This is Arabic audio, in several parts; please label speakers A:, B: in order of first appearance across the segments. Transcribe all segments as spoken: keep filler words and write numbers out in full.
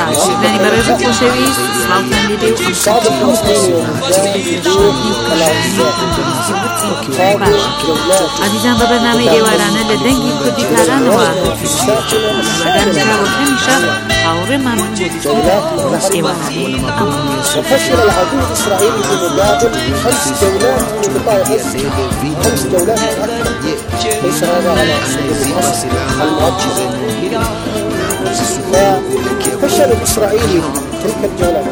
A: يعني برای خوشویست سلاو تنبیده و عزیزان به برنامه ایوارانه لدنگی کردی کاران و مدار جرا و همیشه حاور ممنون بودید ایوارانه
B: وفشل العدو الإسرائيلي بمقابل خمس جولات في قطاع غزة خمس جولات ليس هذا على سبيل الحصر المؤجل ففشل الإسرائيلي تلك الجولات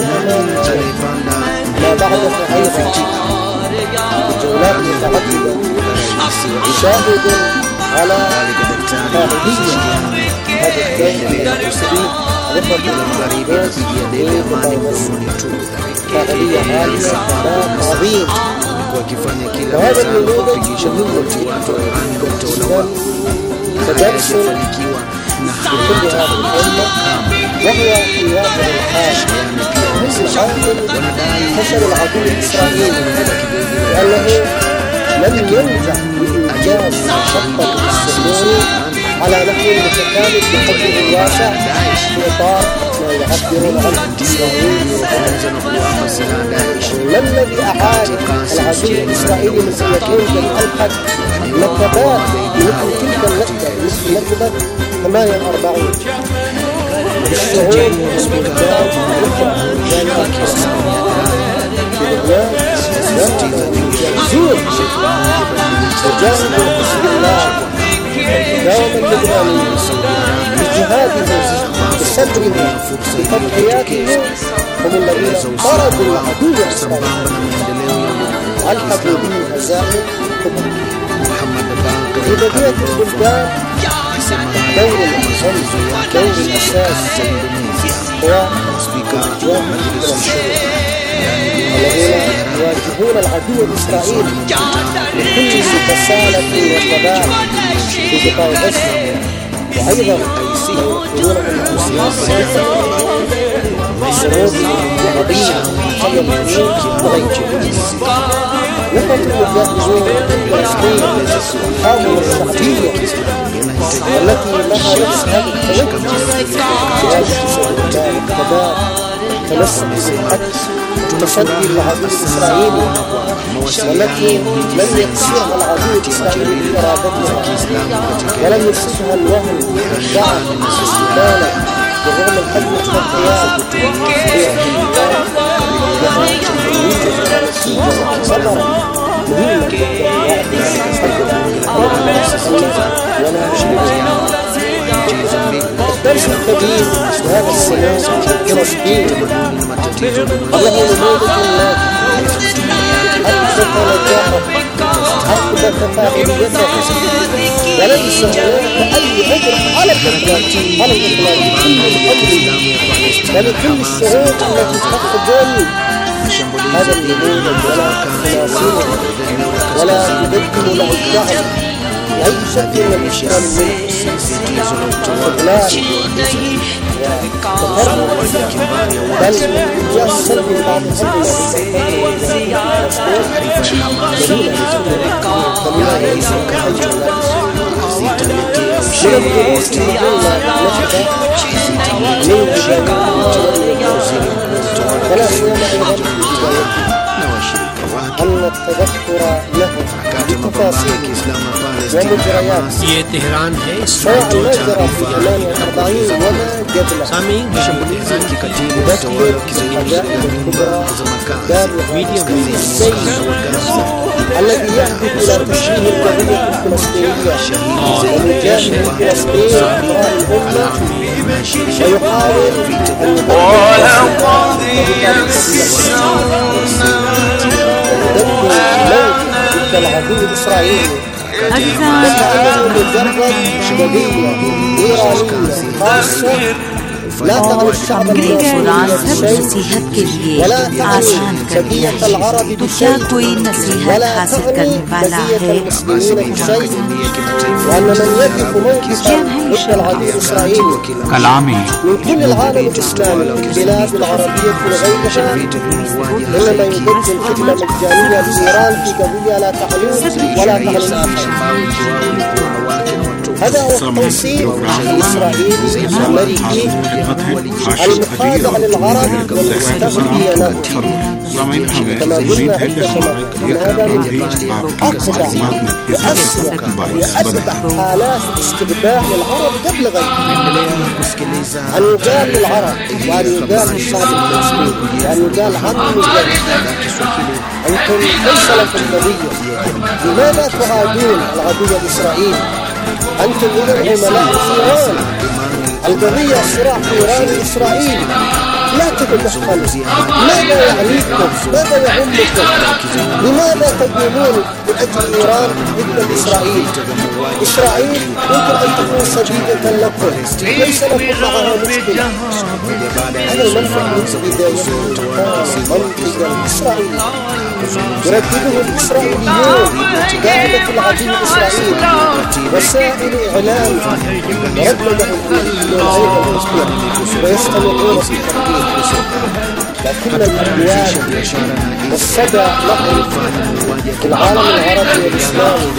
B: ما بعد أيضا جولات متعددة شاهد على فاعلية هذا الدور فاعلية عالية عظيم وهذا النموذج تدرس لكل هذه الأمة وهو في واقع الحال مثل فشل العدو الإسرائيلي لأنه لم ينجح في إنجاز خطة الصهيوني على نحو متكامل بحجمه الواسع في إطار ما يعبرون عنه الإسرائيلي ما الذي أعاد العدو الإسرائيلي من سنتين بل ألحق نكبات مثل تلك النكبة مثل نكبة ثمانية وأربعين الشعوب والبلدان زور وجانب حزب الله دوما لبنانيا بجهاده بصدره بتضحياته هم الذين طردوا العدو الإسرائيلي ألحقوا به هزائم كبرى في بقية البلدان دور الأهم دور الأساس هو الاتجاه إلى الشعوب الذين يواجهون العدو الإسرائيلي بكل بسالة وثبات في قطاع غزة وأيضا يمثلون السياسة والشعوب العربية والمسلمين وغيرهم نقطة يواجهون فلسطين الحاضنة الشعبية التي لها نفس هذا التوجه سياسة الثبات تمسك بالحق تصدي للعدو الإسرائيلي والتي لم يقصرها العدو الإسرائيلي بإرادتها ولم يقصرها الوهم والضعف والاستدانة برغم الحجم والتضحيات صبرا مهمة ولا الدرس الكبير في هذا السنة فلسطين له نموذج ناجح أثبت نجاحه أثبت فاعليته وليس هناك أي عذر على الإطلاق على الإطلاق لكل الأمر ولكل الشعوب التي تقبل هذا النموذج ولا تناصره ولا تبدل له الدعم بأي شكل من الأشكال منه استغلال وتفرق بل إنجاز سلبي بعض أن التذكر له بتفاصيل ومجريات
C: ये तेहरान है
B: سواء ما جرى في ثمانية وأربعين وما قبله
C: सामीन शमूलियत की कटील
B: يذكر العجائب الكبرى
C: video
B: السيد الذي يهدف إلى تشريح القضية الفلسطينية ومجاهد فلسطين وراء الأمة ويحاول أن
D: ولقد يسرنا
B: ضد العدو الإسرائيلي وكأنه مجرد قضية إيرانية خاصة لا تعني الشعب المصري شيء ولا تعني قضية العرب بشيء ولا تعني قضية المسلمين بشيء وأن من يقف موقفا ضد العدو الإسرائيلي
E: كلامي
B: من كل العالم الإسلامي البلاد العربية وغيرها إنما يقدم خدمة مجانية لإيران في قضية لا تعني ولا تعني هذا هو التوصيل الإسرائيلي الأمريكي المخاضع للعرب والمستغني لهم. كما قلنا عندما أن هذا من أقبح وأسوأ حالات الاستبداع للعرب قبل غيرهم. أن يقال للعرب وأن يقال للشعب الفلسطيني وأن يقال عظموا الجيش أنتم ليس لكم قضية، لماذا تعادون العدو الإسرائيلي؟ أنتم إذن عملاء في إيران. القضية صراع في إيران الإسرائيلي، لا تتدخلوا. ماذا يعنيكم؟ ماذا يهمكم؟ لماذا تقومون من أجل إيران ضد إسرائيل؟ إسرائيل يمكن أن تكون صديقة لكم، ليس لكم معها مشكلة. هذا المنفع من بدايته منطقة إسرائيل يردده الإسرائيليون قاعدة العدو الإسرائيلي، وسائل إعلام ردده من هذه المشكلة ويستمرون في التفكير. لكن الأدوان والصدى له في العالم العربي والإسلامي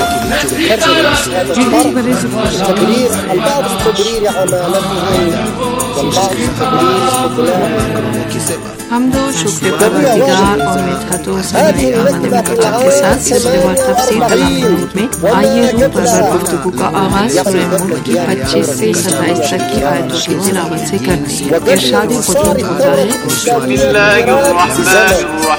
B: تبرير البعض تبرير عمالتهم والبعض تبرير استدلال.
A: حمد و شکر پروردگار اور مدحت و ثناء آمد مقدار کے ساتھ سلسلے وار تفسیر کلام نور میں آئیے روح پرور گفتگو کا آغاز سورہ ملک کی پچیس سے ستائیس تک کی آیتوں کی تلاوت سے کرتے ہیں. ارشاد قدرت ہوتا ہے
D: بسم اللہ الرحمن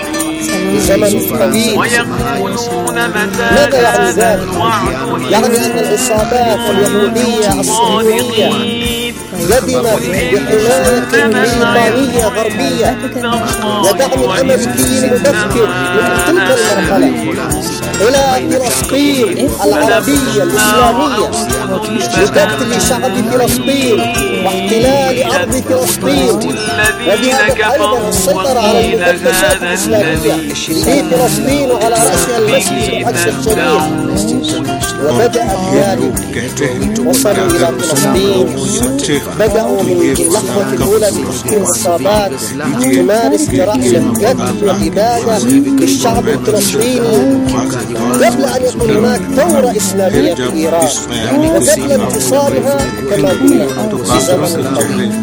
D: الرحیم ويقولون متى هذا الوعد
B: يعني أن العصابات اليهودية الصهيونية لدمت بحماية بريطانية غربية ودعم أمريكي مبكر من تلك المرحلة إلى فلسطين العربية الإسلامية لقتل شعب فلسطين واحتلال أرض فلسطين، وبهذا أيضا السيطرة على المقدسات الإسلامية في فلسطين وعلى رأسها المسجد الأقصى الشريف. وبدأ ذلك، وصلوا إلى فلسطين، بدأوا من اللحظة الأولى بتشكيل عصابات تمارس جرائم القتل والإبادة للشعب الفلسطيني قبل أن يكون هناك ثورة إسلامية في إيران، وقبل انتصارها كما قلنا في زمن طويل.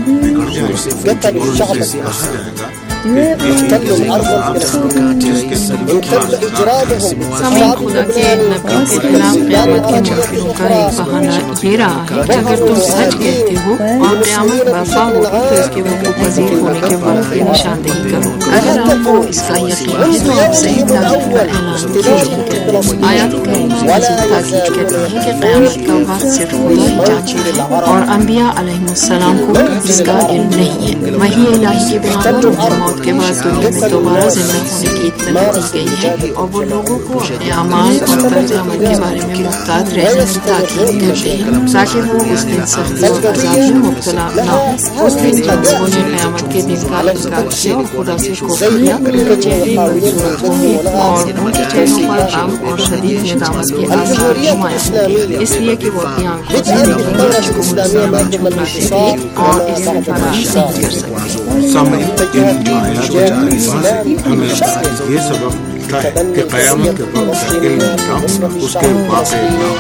B: قتلوا الشعب الفلسطيني، احتلوا الأرض الفلسطينية، امتد إجرامهم.
A: سامعین خدا کے نبی کے خلاف قیامت کے منکروں کا ایک بہانہ یہ رہا ہے کہ اگر تم سچ کہتے ہو اور قیامت برپا ہوگی تو اس کے وقوع پذیر ہونے کے وقت کی نشاندہی کرو. اگر آپ کو اس کا یقین ہے تو آپ صحیح تاکید کا اعلان کیجیے. آیات کریمہ مزید تاکید کرتی ہے کہ قیامت کا وقت صرف خدا ہی جانتا ہے اور انبیاء علیہ السلام کو اس کا علم نہیں ہے. وحی الہی کے بنا پر موت کے بعد دنیا میں دوبارہ زندہ ہونے کی اطلاع دی گئی ہے اور وہ لوگوں کو اپنے اعمال اور طرز عمل کے بارے میں محتاط رہنے کی تاکید کرتے ہیں تاکہ وہ اس دن سختی اور عذاب میں مبتلا نہ ہو. اس دن جب لوگوں نے قیامت کے دن کا انکار کیا اور خدا سے کفر کیا، ان کے چہرے بدصورت ہوں گے اور ان کے چہروں پر غم اور شدید ندامت کے آثار نمایاں ہوں گے، اس لیے کہ وہ اپنی آنکھوں سے نہیں بچ کو مستقبل جھٹلاتے تھے اور اس سے فرار نہیں کر سکتے.
E: سامعین ان جو آیات جاری سے ہمیں یہ سبب ملتا ہے کہ قیامت کے وقت کا علم نہ ہونا اس کے واقع نہ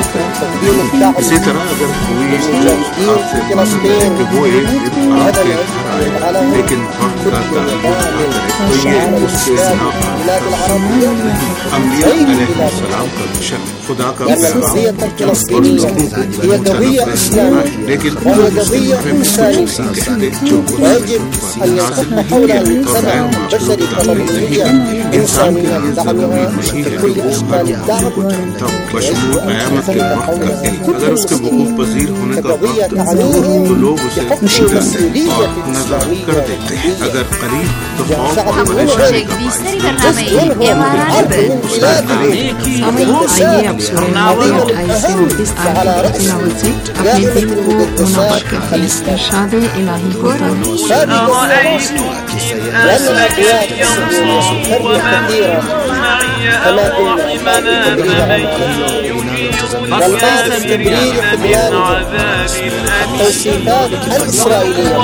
E: ہونا. اسی طرح اگر کوئی آپ سے پوچھے کہ وہ ایک دن آپ کے گھر آئے لیکن وقت کا تعلق نہ کرے تو یہ اس کے ناقابل. انبیاء علیہ السلام کا مشن خدا کا پیغام اور لوگوں کو طرف ہے، لیکن وہ اس کے بارے میں کچھ نہیں کہتے جو نازل نہیں کیا اور غیر معقول نہیں. انسان کی زندگی نہیں ہے کہ وہ ہر موضوع کو جانتا ہو بشمول قیامت کے وقت کا علم. اگر اس کے وقوع پذیر ہونے کا وقت ہو تو لوگ اسے شکست اور نظر کر دیتے ہیں. اگر قریب تو خوف اور پریشانی کا
A: آئیے اب سورہ نور اٹھائیس سے انتیس آیات کی تلاوت سے اپنے دل کو منور کرتے ہیں. ارشاد الہی ہوتا ہے
B: التوصيفات الإسرائيلية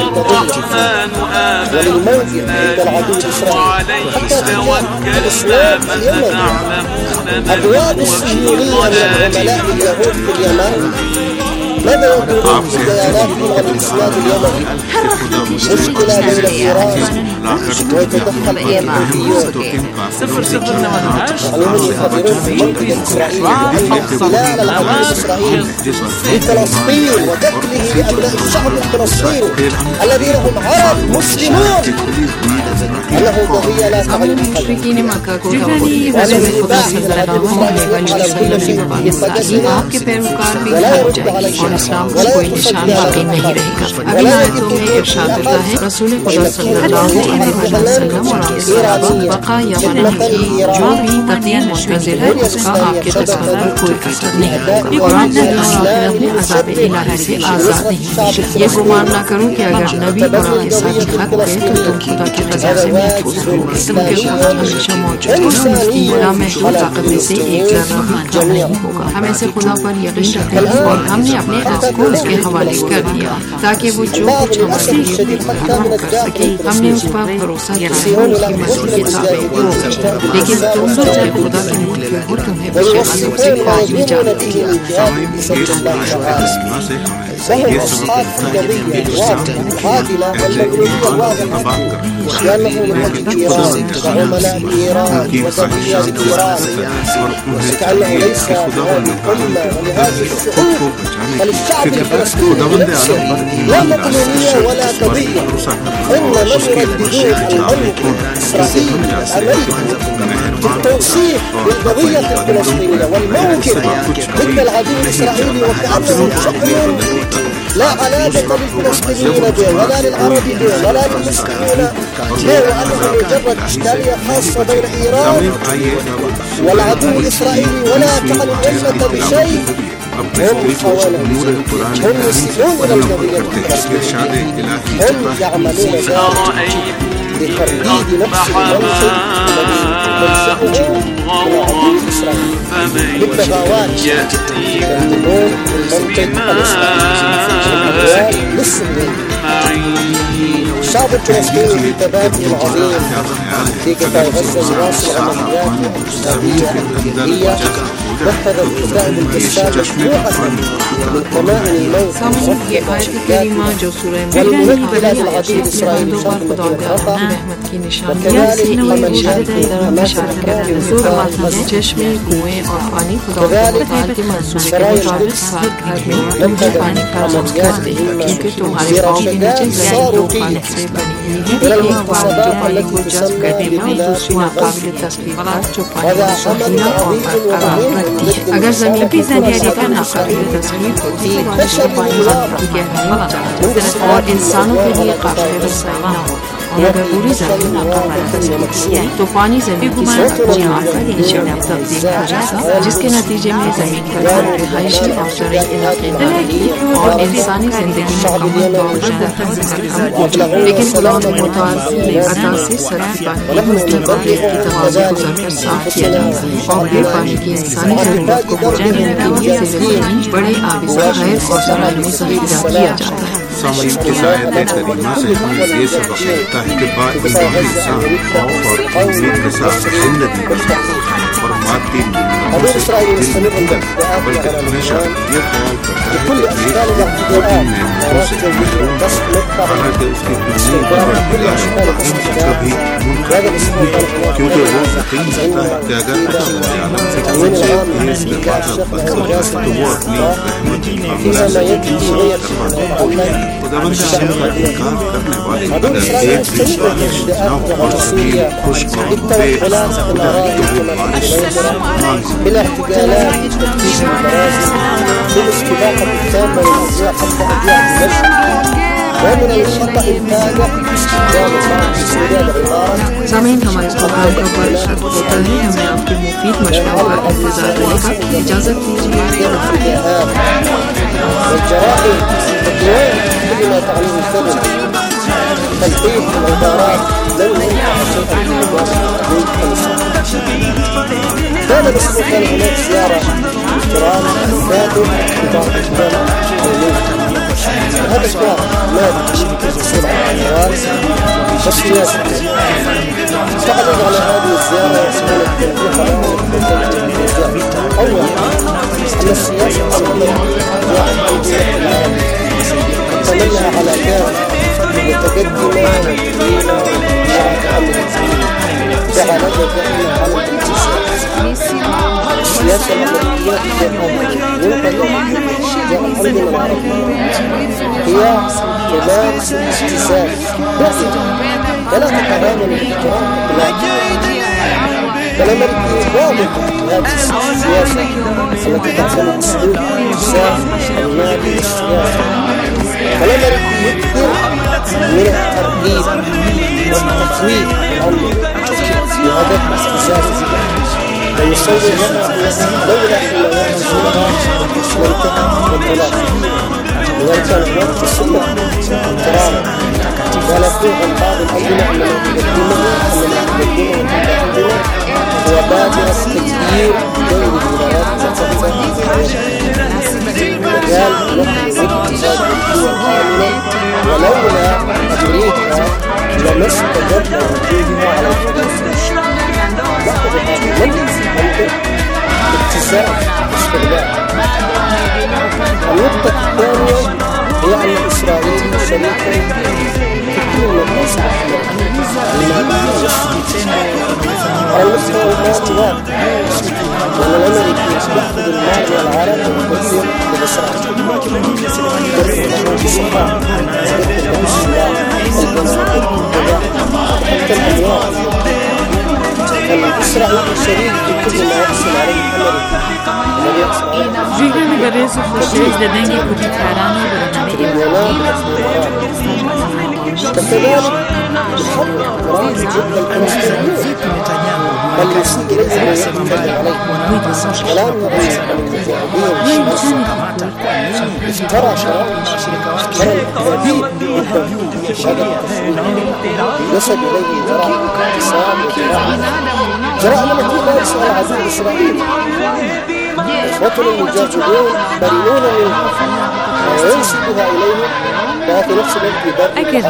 B: وللموت عند العدو الإسرائيلي حتى في الإسلام اليمني. أبواب الصهيونية من العملاء اليهود في اليمن ماذا يقولون في بياناتهم عن الإسناد اليمني؟ مشكلة بين الإيران ويتدخل فيها الحوثيون.
F: صفر صفر نمانهاش
B: هم يخبرون في المنطقة الإسرائيلية عن احتلال العدو الإسرائيلي لفلسطين وقتله لأبناء الشعب الفلسطيني الذين هم عرب مسلمون. أنه قضية لا تعني
A: مشرقین مکہ کو تبدیل رسول خدا صلی اللہ علیہ وسلم کے بعد آپ کے پیروکار بھی ہٹ جائیں گے اور اسلام کا کوئی نشان باقی نہیں رہے گا. اگلی آیتوں میں ارشاد ہوتا ہے رسول خدا صلی اللہ علیہ وسلم اور آپ کے صحابہ بقا یا مرنے کی جو بھی تقدیر منتظر ہے اس کا آپ کے تصور پر کوئی اثر نہیں ہوگا. قرآن دنیا اور آخرت میں عذاب الہی سے آزاد نہیں. یہ گمان نہ کرو کہ اگر نبی قرآن کے ساتھ حق گئے تو تم خدا کی رضا سے محفوظ ہوگے. تم کے خدا ہمیشہ موجود ہے. اس کی لامحدود طاقت میں سے ایک ذرہ بھی کم نہیں ہوگا. ہم ایسے خدا پر یقین رکھتے ہیں اور ہم نے اپنے نفس کو اس کے حوالے کر دیا تاکہ وہ جو کچھ ہمارے لیے فراہم کر سکے. ہم نے اس پر بھروسہ کیا ہے اس کی مرضی کے تابع ہو گئے. لیکن تم تو چاہے خدا کے ملک ہو تمہیں بشے عذاب سے باز نہیں جانے دیا.
B: وهم أصحاب القضية الواضحة العادلة والمغربية الواضحة لأنه من أجل إيران وعملاء إيران وتغيير إيران وكأنه ليس للأمة ولهذه الشعوب وللشعب الفلسطيني نفسه لا مطلوبية ولا قضية. إنما يرددون العنف الإسرائيلي الأمريكي بالتوصيف بالقضية الفلسطينية والموقف ضد العدو الإسرائيلي وكأنه شأن لا علاقة بالفلسطينيين به ولا للعرب به ولا للمسلمين به وأنه مجرد إشكالية خاصة بين إيران والعدو الإسرائيلي ولا تعني الأمة بشيء. هم حوالي هم يسيئون إلى القضية الفلسطينية. هم يعملون ذلك بترديد نفس المنطق الذي منشأه من العدو الإسرائيلي بالتغاوات يأتون المنطق الإسرائيلي للسنين. الشعب الفلسطيني في تبادل عظيم في قطاع غزة يواصل عملياته الاقتصادية الجدية. نفذ الحزام الجسام مجموعة من كمائن الموت والمنبلات العدو الإسرائيلي شرق الرفح وكذلك عمليات مشاركة في قطاع غزة. كذلك سرايا القدس نفذت عمليات مهمة في صاروا فيه إلى المقتصدات التي تسمى ببلاد وهذا عمل عظيم ومهم
A: اگر زمین کی زندگی کا ناقابل تصویر ہوتی ہے تو پانی کی گہرائی اور انسانوں کے لیے قابل رسائی نہ ہوتا. اور اگر پوری زمین ناقابل تصویر ہے تو پانی زمین کی سطح جہاں پر نیچے میں تبدیل ہو جائے گا جس کے نتیجے میں زمین پر رہائشی اور زرعی علاقے بنیں اور انسانی زندگی مکمل طور پر درختوں. لیکن خدا متعارفی عطا سے سطح پانی مٹی اور ریت کی توازن گزر کر صاف کیا جاتا ہے اور پھر پانی کی انسانی ضرورت کو پورا کرنے کے لیے زمین بڑے آبی ذخائر اور زرعی میں ذخیرہ کیا جاتا ہے.
E: سامعین کی آیت کریمہ سے ہمیں یہ سبق ملتا ہے کہ باانسان انسان خوف اور امید کے ساتھ زندگی گزارتا ہے اور مادی نعمتوں سے دل نہیں کرتا بلکہ ہمیشہ یہ خیال کرتا ہے کہ ایک نعمتوں سے محروم ہے حالانکہ اس کی امید اور تلاش ان سے کبھی منقطع نہیں ہوتی کیونکہ وہ یقین کرتا ہے کہ اگر اللہ عالم سے کوئی چیز میں بازا بن سکتا ہے تو وہ اپنی رحمت حافظ سے انسان کرواتا ہے. خداوند عالم کا انکار کرنے والے اگر ایک بھی بارش نہ ہو اور زمین خشک اور بے اثر ہو جائے تو وہ بارش مان
B: بالاحتجالات تفتيش المراسم بالاستباقة التامة للأزياء حتى أضياء المسجد ومن الخطأ الفادح استخدام بعض سوريا العبارة.
A: سامعین ہمارے پروگرام کا برشت ہوتا ہے. ہمیں آپ کے مفید مشوروں کا انتظار رہے گا. اجازت دیجیے.
B: والجرائم تقويم كل ما تعنيه الكلمة تلقيح العبارات لن ينفع شيئا في كان باسمه كان هناك زيارة احترام كاتب ببعض الجامعة العلمية. هذا الكتاب مات سبع سنوات تصفيات تعرض على هذه الزيارة سنة التنفيذ أول أن السياسة تمنها على كان متقدمة وطويلة جعلت دائما على السياسة الأمريكية هي تمارس الاستزادة ولا تتبادل الاحترام فالأمريكي ضابط هذه السياسة التي تعتمد أسلوب الإنسان المالي للسياسة فالأمريكي يكثر من الترغيب والتقويم بهدف الاستزادة ويصور لنا لولا أن منطقة والطلاق وإن كان هناك السنة احتراما ونفوه عن بعض الأدلة أننا نقدمه أننا نقدمه عندنا هو بادرة تدبير دور الولايات المتحدة مجال نحن اقتصاد الدول كاملة ولولا أمريكا لما استجد وجودها على الحدود نحن بهذا المنطق اتساع استغلال. النقطة الثانية هي أن إسرائيل شريكا في كل المصالح المالية على المستوى المالي وأن الأمريكي يأخذ المال من العالم ويقدم لإسرائيل يدخل الصحة يدخل السلاح البناء حتى الأموال إسرائيل شريك في كل ما يحصل عليه الأمريكي.
A: Živjeli ga rezu fašist da dengi kuti karano da name
B: كذلك يحب إيران جدا الفلسطينيين بل يسيء إليهم ويعتدي عليهم كلام رئيس الانتفاعيين افترى شرائع ترى التهديد بالتوحيد هذا التفسير يصل إليه جرى اقتصاد وجراء جراء لما تقول لا يسأل عدو إسرائيل إخوتنا المجاهدون بريئون منها وينسبها إليهم وفي نفس الوقت يبرئ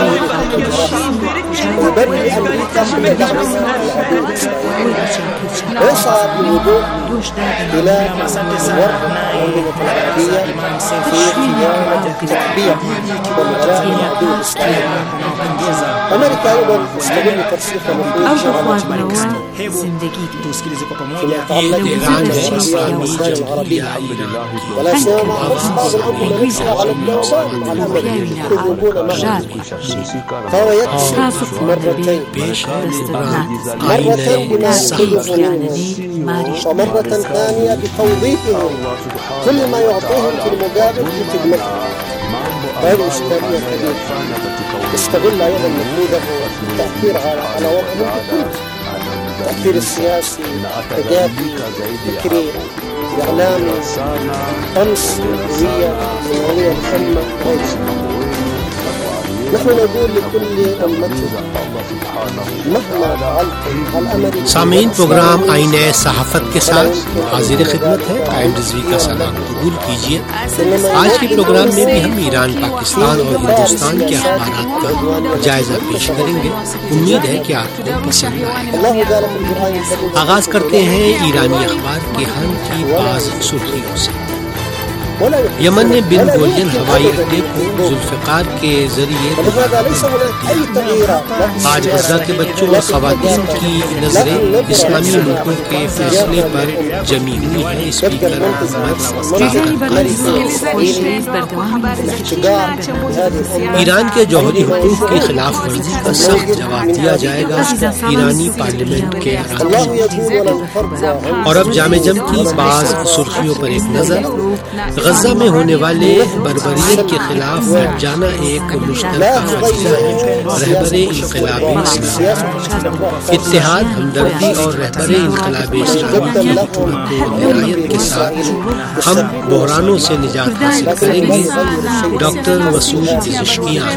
B: ويبرئ أمريكا من دعمها لعدو إسرائيل ويسعى بالوضوح إلى الورق والمنطقة العربية في خيانة التطبيع والولاء لعدو إسرائيل. أمريكا أيضا تستغل ترسيخ نفوذ شرارة فيما يتعلق بالمسائل العربية ولا سيما بعض الأمر يسعى على الدوام على الأمر يقومون معه فهو يكسب مرتين مرة بما يأخذونه ومرة ثانية بتوظيفهم كل ما يعطيهم في المقابل في خدمتهم. هذه إشكالية كبيرة يستغل أيضا نفوذه التأثير على وضعهم بكل التأثير السياسي الثقافي الفكري الإعلامي طمس الهوية الهوية الخامة نحن نقول لكل أمته مهما فعلتم الأمر
C: सामीन प्रोग्राम आईन सहाफत के साथ हाजिर खिदमत है। कायम रिजवी का सलाम कबूल कीजिए। आज के प्रोग्राम में भी हम ईरान, पाकिस्तान और हिंदुस्तान के अखबारात का जायजा पेश करेंगे। उम्मीद है कि आपको पसंद आएगा। आगाज करते हैं ईरानी अखबार के हल की बाज सुर्खियों से। यमन ने बिन गोलियन हवाई अड्डे को जुल्फिकार के जरिए आज गजा के बच्चों और खवातीन की नजरें इस्लामी मुल्कों के फैसले पर जमी हुई है। स्पीकर ईरान के जौहरी हुकूक की खिलाफ वर्जी का सख्त जवाब दिया जाएगा। ईरानी पार्लियामेंट के और अब जामे जम की बाज सुर्खियों पर एक नजर। गजा में होने वाले बर्बरियत के खिलाफ हट जाना एक मुश्तरका फैसला है। रहबरे इन्क़िलाबे इस्लामी इत्तेहाद, हमदर्दी और रहबरे इन्क़िलाबे इस्लामी की हिदायत के साथ हम बहरानों से निजात हासिल करेंगे। डॉक्टर मसूद पिज़ेश्कियान।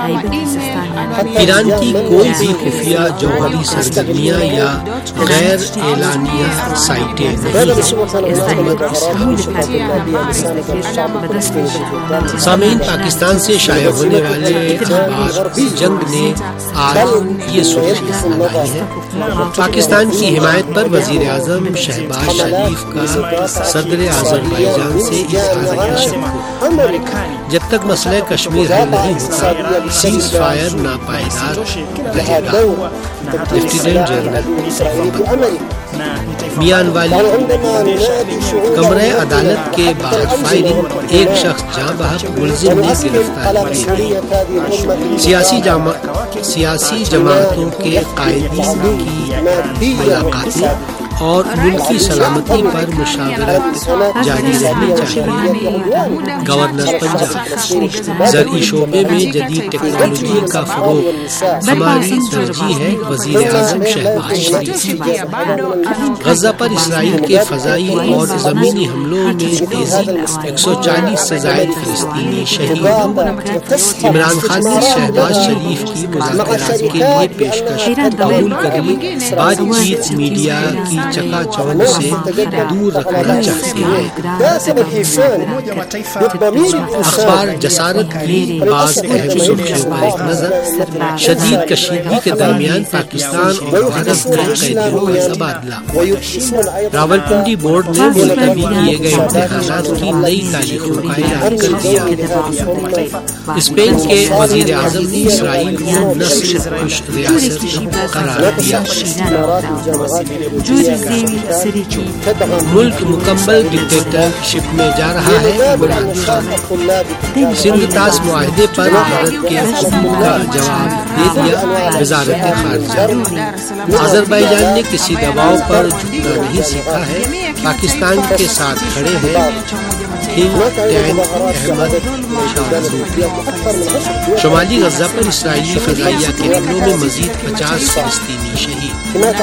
C: ईरान की कोई भी खुफिया जौहरी सरगर्मियाँ या गैर एलानिया साइटें नहीं हैं। سامعین، پاکستان سے شائع ہونے والے اخبار جنگ نے آج یہ سرخی لگائی ہے۔ پاکستان کی حمایت پر وزیر اعظم شہباز شریف کا صدر آذربائیجان سے اظہار تشکر۔ جب تک مسئلہ کشمیر حل نہیں ہوتا، سیز فائر ناپائیدار رہے گا۔ لیفٹیننٹ جنرل میان والی کمرہ عدالت کے بعد فائرنگ، ایک شخص جاں بحق، ملزم نے گرفتاری کی۔ سیاسی جامع سیاسی جماعتوں کے قائدین کی ملاقاتیں اور ملکی سلامتی پر مشاورت جاری رہنی چاہیے۔ گورنر پنجاب، زرعی شعبے میں جدید ٹیکنالوجی کا فروغ ہماری ترجیح ہے، وزیر اعظم شہباز شریف۔ غزہ پر اسرائیل کے فضائی اور زمینی حملوں میں تیزی، ایک سو چالیس سے زائد فلسطینی شہید۔ عمران خان نے شہباز شریف کی مذاکرات کے لیے پیشکش قبول کر لی، بات چیت میڈیا کی چکا چوند سے دور رکھنا چاہتے ہیں۔ اخبار جسارت کی بعض اہم سرخیوں پر ایک نظر۔ شدید کشیدگی کے درمیان پاکستان اور بھارت میں قیدیوں کا تبادلہ۔ راولپنڈی بورڈ نے ملتوی کیے گئے امتحانات کی نئی تاریخوں کا اعلان کر دیا۔ اسپین کے وزیر اعظم نے اسرائیل کو نسل کش ریاست قرار دیا۔ ملک مکمل ڈکٹیٹرشپ میں جا رہا ہے، عمران خان۔ سندھ طاس معاہدے پر بھارت کے حکم کا جواب دے دیا، وزارت خارجہ۔ آذربائیجان نے کسی دباؤ پر جھکنا نہیں سیکھا ہے، پاکستان کے ساتھ کھڑے ہیں۔ شمالی غزہ پر اسرائیلی فضائیہ کے حملوں میں مزید پچاس فلسطینی شہید۔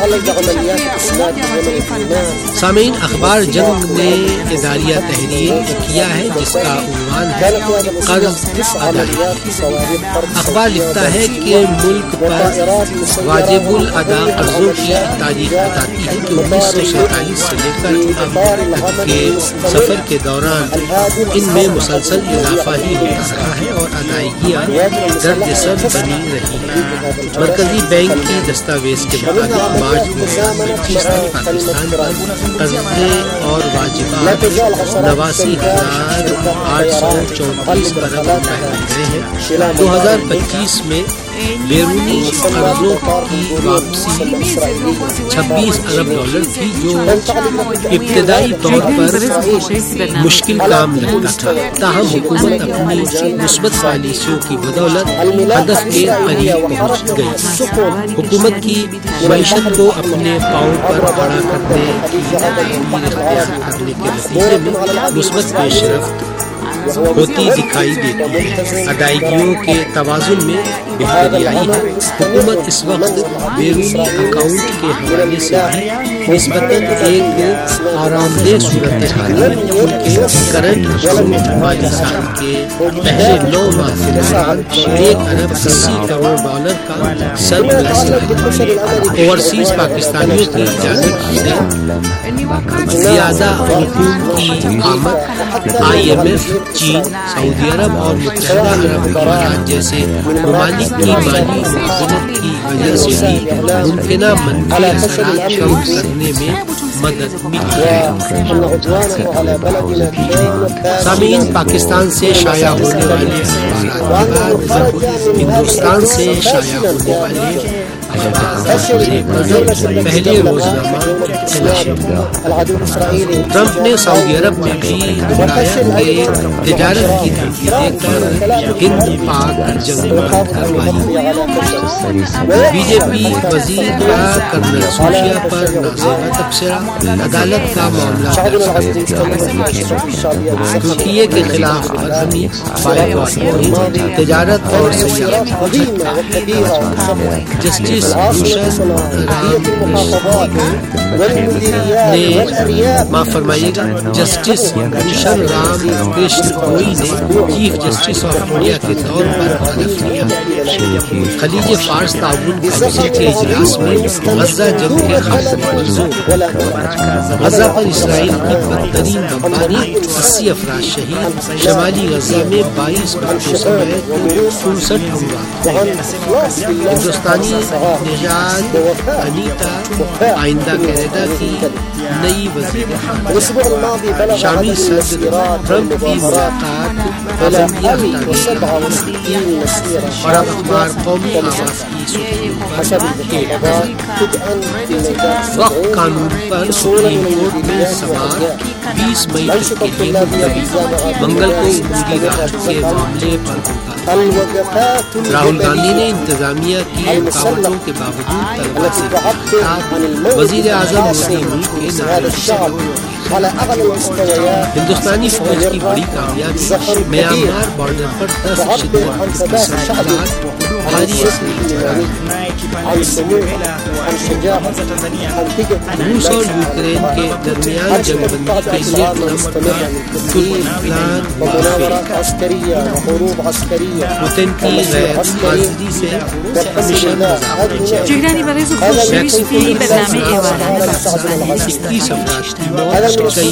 C: سامعین، اخبار جنگ نے اداریہ تحریر کیا ہے جس کا عنوان ہے قرض ادائیگی۔ اخبار لکھتا ہے کہ ملک پر واجب الادا قرضوں کی تاریخ بتاتی ہے کہ انیس سو سینتالیس سے لے کر اب کے سفر کے دوران ان میں مسلسل اضافہ ہی ہوتا رہا ہے اور ادائیگیاں درد سر بنی رہی ہیں۔ مرکزی بینک کی دستاویز کے مطابق مارچ دو ہزار پچیس تک پاکستان پر قرضے اور واجبات نواسی ہزار آٹھ سو چونتیس ارب روپے گئے ہیں۔ دو ہزار پچیس میں بیرونی قرضوں کی واپسی چھبیس ارب ڈالر تھی، جو ابتدائی طور پر مشکل کام لگتا تھا، تاہم حکومت اپنی مثبت پالیسیوں کی بدولت ہدف کے قریب پہنچ گئی۔ حکومت کی معیشت کو اپنے پاؤں پر کھڑا کرنے کی تدبیر اختیار کرنے کے نتیجے میں مثبت پیش رفت ہوتی دکھائی دیتی ہے۔ ادائیگیوں کے توازن میں بہتری آئی ہے۔ حکومت اس وقت بیرونی اکاؤنٹ کے حوالے سے بھی نسبتاً ایک آرام دہ صورتحال میں ان کے کرنٹ اکاؤنٹ مالی سال کے پہلے نو ماہ کے دوران ایک ارب اسی کروڑ ڈالر کا سرپلس ہے۔ اوورسیز پاکستانیوں کی جانب سے زیادہ رقوم کی آمد آئی ایم ایف، چین، سعودی عرب اور متحدہ عرب امارات جیسے ممالک کی مالی معاونت کی وجہ سے بھی ممکنہ منفی اثرات کم کرنے میں مدد ملی ہے۔ سامعین، پاکستان سے شائع ہونے والے اخبارات کے بعد ہندوستان سے شائع ہونے والے پہلے روزنامہ ٹرمپ نے سعودی عرب میں بھی دہرایا کہ تجارت کی دھمکی دے کر ہند پاک جنگ بند کروائی۔ بی جے پی وزیر کا کرنل سوشیا پر نازیبہ تبصرہ، عدالت کا معاملہ ترکیے کے خلاف برہمی، فائیو مہم، تجارت اور سیاحت۔ جسٹس بھوشن رام نے معاف فرمائیے گا جسٹس بھوشن رام کرشن گوئی نے چیف جسٹس آف انڈیا کے طور پر حلف لیا. خلیج فارس تعاون کونسل کے اجلاس میں غزہ جنگ کے خاتمے منظور. غزہ پر اسرائیل کی بدترین بمباری، اسی افراد شہید. شمالی غزہ میں بائیس بچوں سمیت انسٹھ اموات. ہندوستانی نژاد انیتا آئندہ کینیڈا کی نئی وزیر. شامی صدر ٹرمپ کی ملاقات کولمبیا اور اب اخبار قومی آواز کی وقت قانون پر سپریم کورٹ میں سماعت بیس مئی کے لیے ملتوی. منگل کو عبوری راحت کے معاملے پر ہوگا. راہل گاندھی نے انتظامیہ کی رکاوٹوں کے باوجود طلبہ سے خطاب. وزیر اعظم مودی ملک کے نائب. ہندوستانی فوج کی بڑی کامیابی، میانمار بارڈر پر دس شدت بھاری روس اور یوکرین کے درمیان جنگ بندی کے لیے ٹرمپ کا پلان پوتین کی غیر حاضری سے مشن. اکیس افراد کی موت.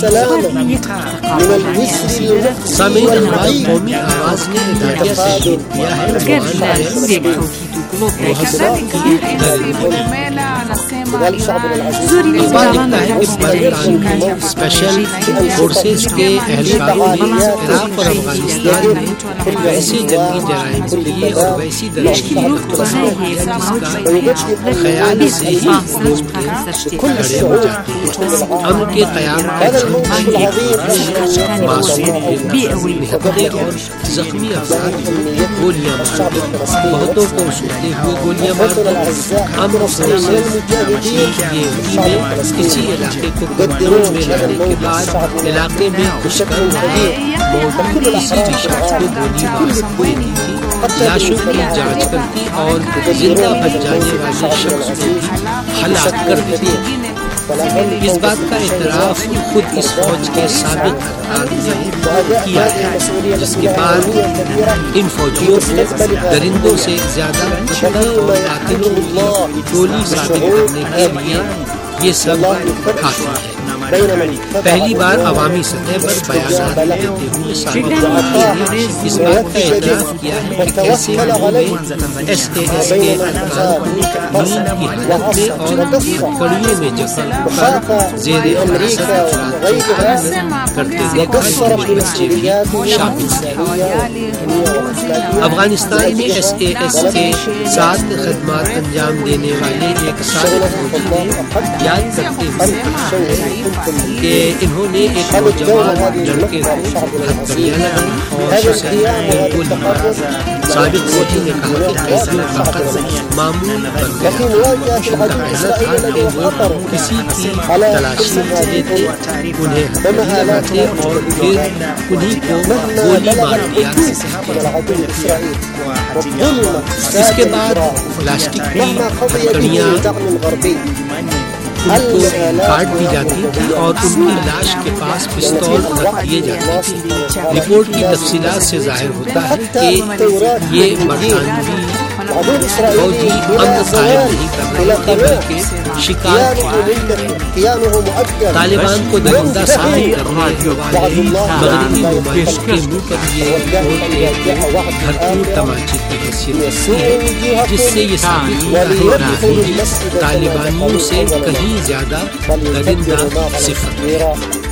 C: سامعین ہماری قومی آواز نے اداریہ سے شروع کیا ہے. اخبار لکھتا ہے کہ برطانوی اسپیشل فورسز کے اہلکاروں نے عراق اور افغانستان میں ویسے جنگی جرائم کیے اور ویسی درجی کا خیال سے ہی لوگ کھڑے ہو جاتے ہیں. امن کے قیام کا معصوم نہتے اور زخمی افراد گولیاں مار بہتوں کو سوتے ہوئے گولیاں مار امن سے کسی علاقے کو کنٹرول میں لانے کے بعد علاقے میں کچھ موجود کسی بھی شخص کو گولی مار دی تھی. لاشوں کی جانچ کرتی اور زندہ بچ جانے والے شخص کو بھی ہلاک کر دیتی. اس بات کا اعتراف خود اس فوج کے سابق ارکان نے کیا ہے، جس کے بعد ان فوجیوں کو درندوں سے زیادہ قتل اور قاتلوں کی ٹولی ثابت کرنے کے لیے یہ سب کافی ہے. پہلی بار عوامی سطح پر بیانات دیتے ہوئے سابق نے اس بات کا اعتراف کیا ہے کہ کیسے انہوں نے ایس اے ایس کے ارکان کو نیند کی حالت میں اور کڑیوں میں جکڑ کر زیر حراست افراد کی قتل کرتے دیکھا، جن میں بچے بھی شامل ہیں. افغانستان میں ایس اے ایس کے ساتھ خدمات انجام دینے والے ایک سابق فوجی نے یاد کرتے ہوئے کہا ہے کہ انہوں نے ایک نوجوان لڑکے کو ہتھیلیاں لگائی اور اسے بالکل مارا. سابق فوجی نے کہا کہ قیدیوں کا قتل معمول بن گیا. ان کا کہنا تھا کہ وہ کسی کی تلاشی چلے تھے، انہیں ہتھیلیاں لگاتے اور پھر انہیں کو گولی مار دیا. اس کے بعد پلاسٹک کی ہتھکڑیاں ان کو کاٹ دی جاتی تھی اور ان کی لاش کے پاس پستول رکھ دیے جاتے تھے. رپورٹ کی تفصیلات سے ظاہر ہوتا ہے کہ یہ برطانوی فوجی امن قائم نہیں کر رہے تھے بلکہ شکار تھے. طالبان کو درندہ ثابت کرنے والے مغربی ممالک کے منہ پر یہ رپورٹ ایک بھرپور تماچے کی حیثیت رکھتی ہے، جس سے یہ ثابت ہوتا ہے کہ فوجی طالبانیوں سے کہیں زیادہ درندہ صفت ہے.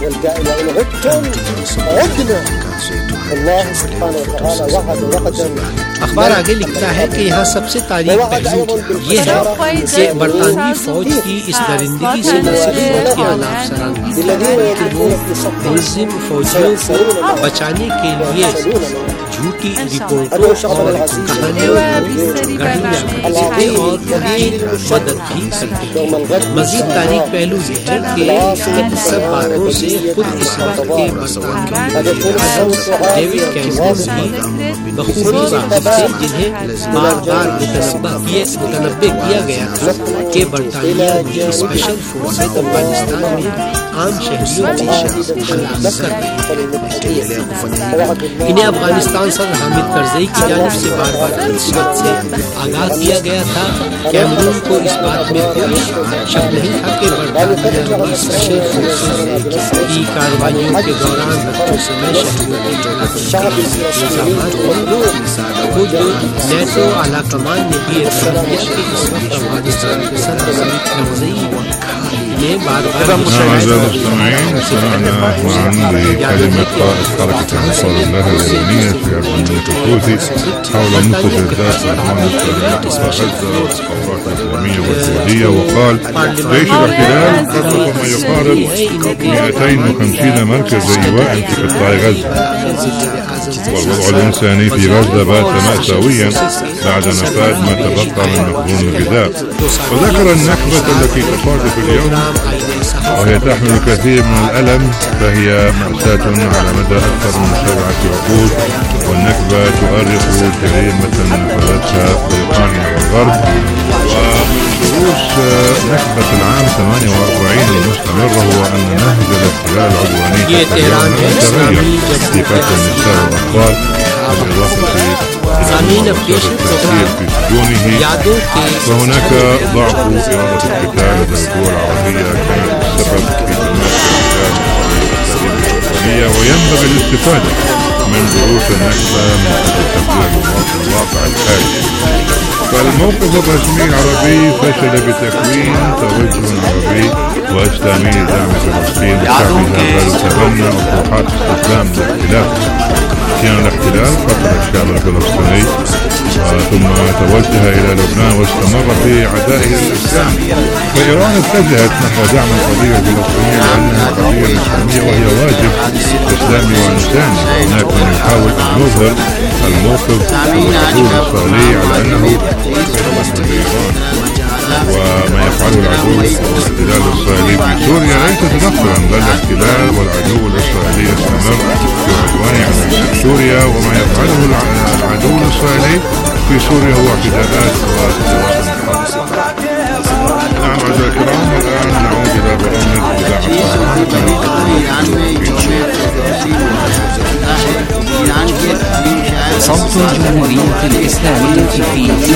C: اخبار آگے لکھتا ہے کہ یہاں سب سے تاریخ پہلو یہ ہے کہ برطانوی فوج کی اس درندگی سے نہ صرف فوج کے آلاف سران بلکہ وہ ملزم فوجیوں کو بچانے کے لیے झूठी
B: أدعو
C: रिपोर्टों
B: شعبنا
C: और
B: العزيز
C: कहानियों को गढ़ लिया करते थे और उनकी मदद भी करते थे। मजीद तारीख पहलू ये है कि इन सब बातों से खुद इस वक्त के बरतानवी डेविड कैम्पबेल भी बखूबी वाकिफ थे, जिन्हें बार बार मुतनब्बे किया गया था कि बरतानिया की स्पेशल फोर्स अफगानिस्तान में आम शहरियों की हलाकत कर रही है। इन्हें अफगानिस्तान सदर हामिद करजई की जानिब से बार बार इस वक्त से आगाह किया गया था। कैमरून को इस बात में कोई शक नहीं था कि बरतानिया स्पेशल फोर्सेस की कार्रवाइयों के दौरान हर समय शहरियों के खुद नेटो आला कमान ने भी एतराज़ किया कि इस वक्त अफगानिस्तान के सदर हामिद करजई ने बार बार
G: المستمعين سمعنا معا بكلمة قائد حركة الأنصار الله اليمنية في أربعينية الحوثي حول مستجدات إخوان المسلمين وغزة والثورات الإسلامية والسعودية، وقال جيش الاحتلال أطلق ما يقارب مئتين وخمسين مركز إيواء في قطاع غزة، والوضع الإنساني في غزة بات مأساويا بعد نفاذ ما تبقى من مخزون الغذاء. وذكر النكبة التي تصادف اليوم وهي تحمل الكثير من الألم فهي مأساة على مدى أكثر من سبعة عقود، والنكبة تؤرخ جريمة نفذتها بريطانيا والغرب. ودروس نكبة العام ثمانية وأربعين المستمرة هو أن نهج الاحتلال العدواني مستمر في قتل النساء والأطفال، بالإضافة إلى التأثير في سجونه. وهناك ضعف إرادة القتال لدى الدول العربية كانت السبب في تماسك الإسرائيلية، وينبغي الاستفادة من دروس النكبة من أجل تغيير الواقع الحالي. فالموقف الرسمي العربي فشل بتكوين توجه عربي وإسلامي لدعم فلسطين وشعبها، بل تبنى أطروحات استسلام للاحتلال. كان الاحتلال قتل الشعب الفلسطيني ثم توجه إلى لبنان واستمر في عدائه للإسلام. وإيران اتجهت نحو دعم القضية الفلسطينية لأنها قضية إسلامية وهي واجب إسلامي وإنساني. هناك من يحاول أن يظهر الموقف الرسول الإسرائيلي على أنه لإيران، وما يفعله العدو والاحتلال الإسرائيلي في سوريا ليس تدخلا، بل الاحتلال والعدو الإسرائيلي يستمر في عدوانه على سوريا، وما يفعله العدو الإسرائيلي في سوريا هو اعتداءات وتجاوز الحرب. نعم أعزائي الكرام، والآن نعود إلى برامج إذاعة
H: صوت الجمهورية الإسلامية في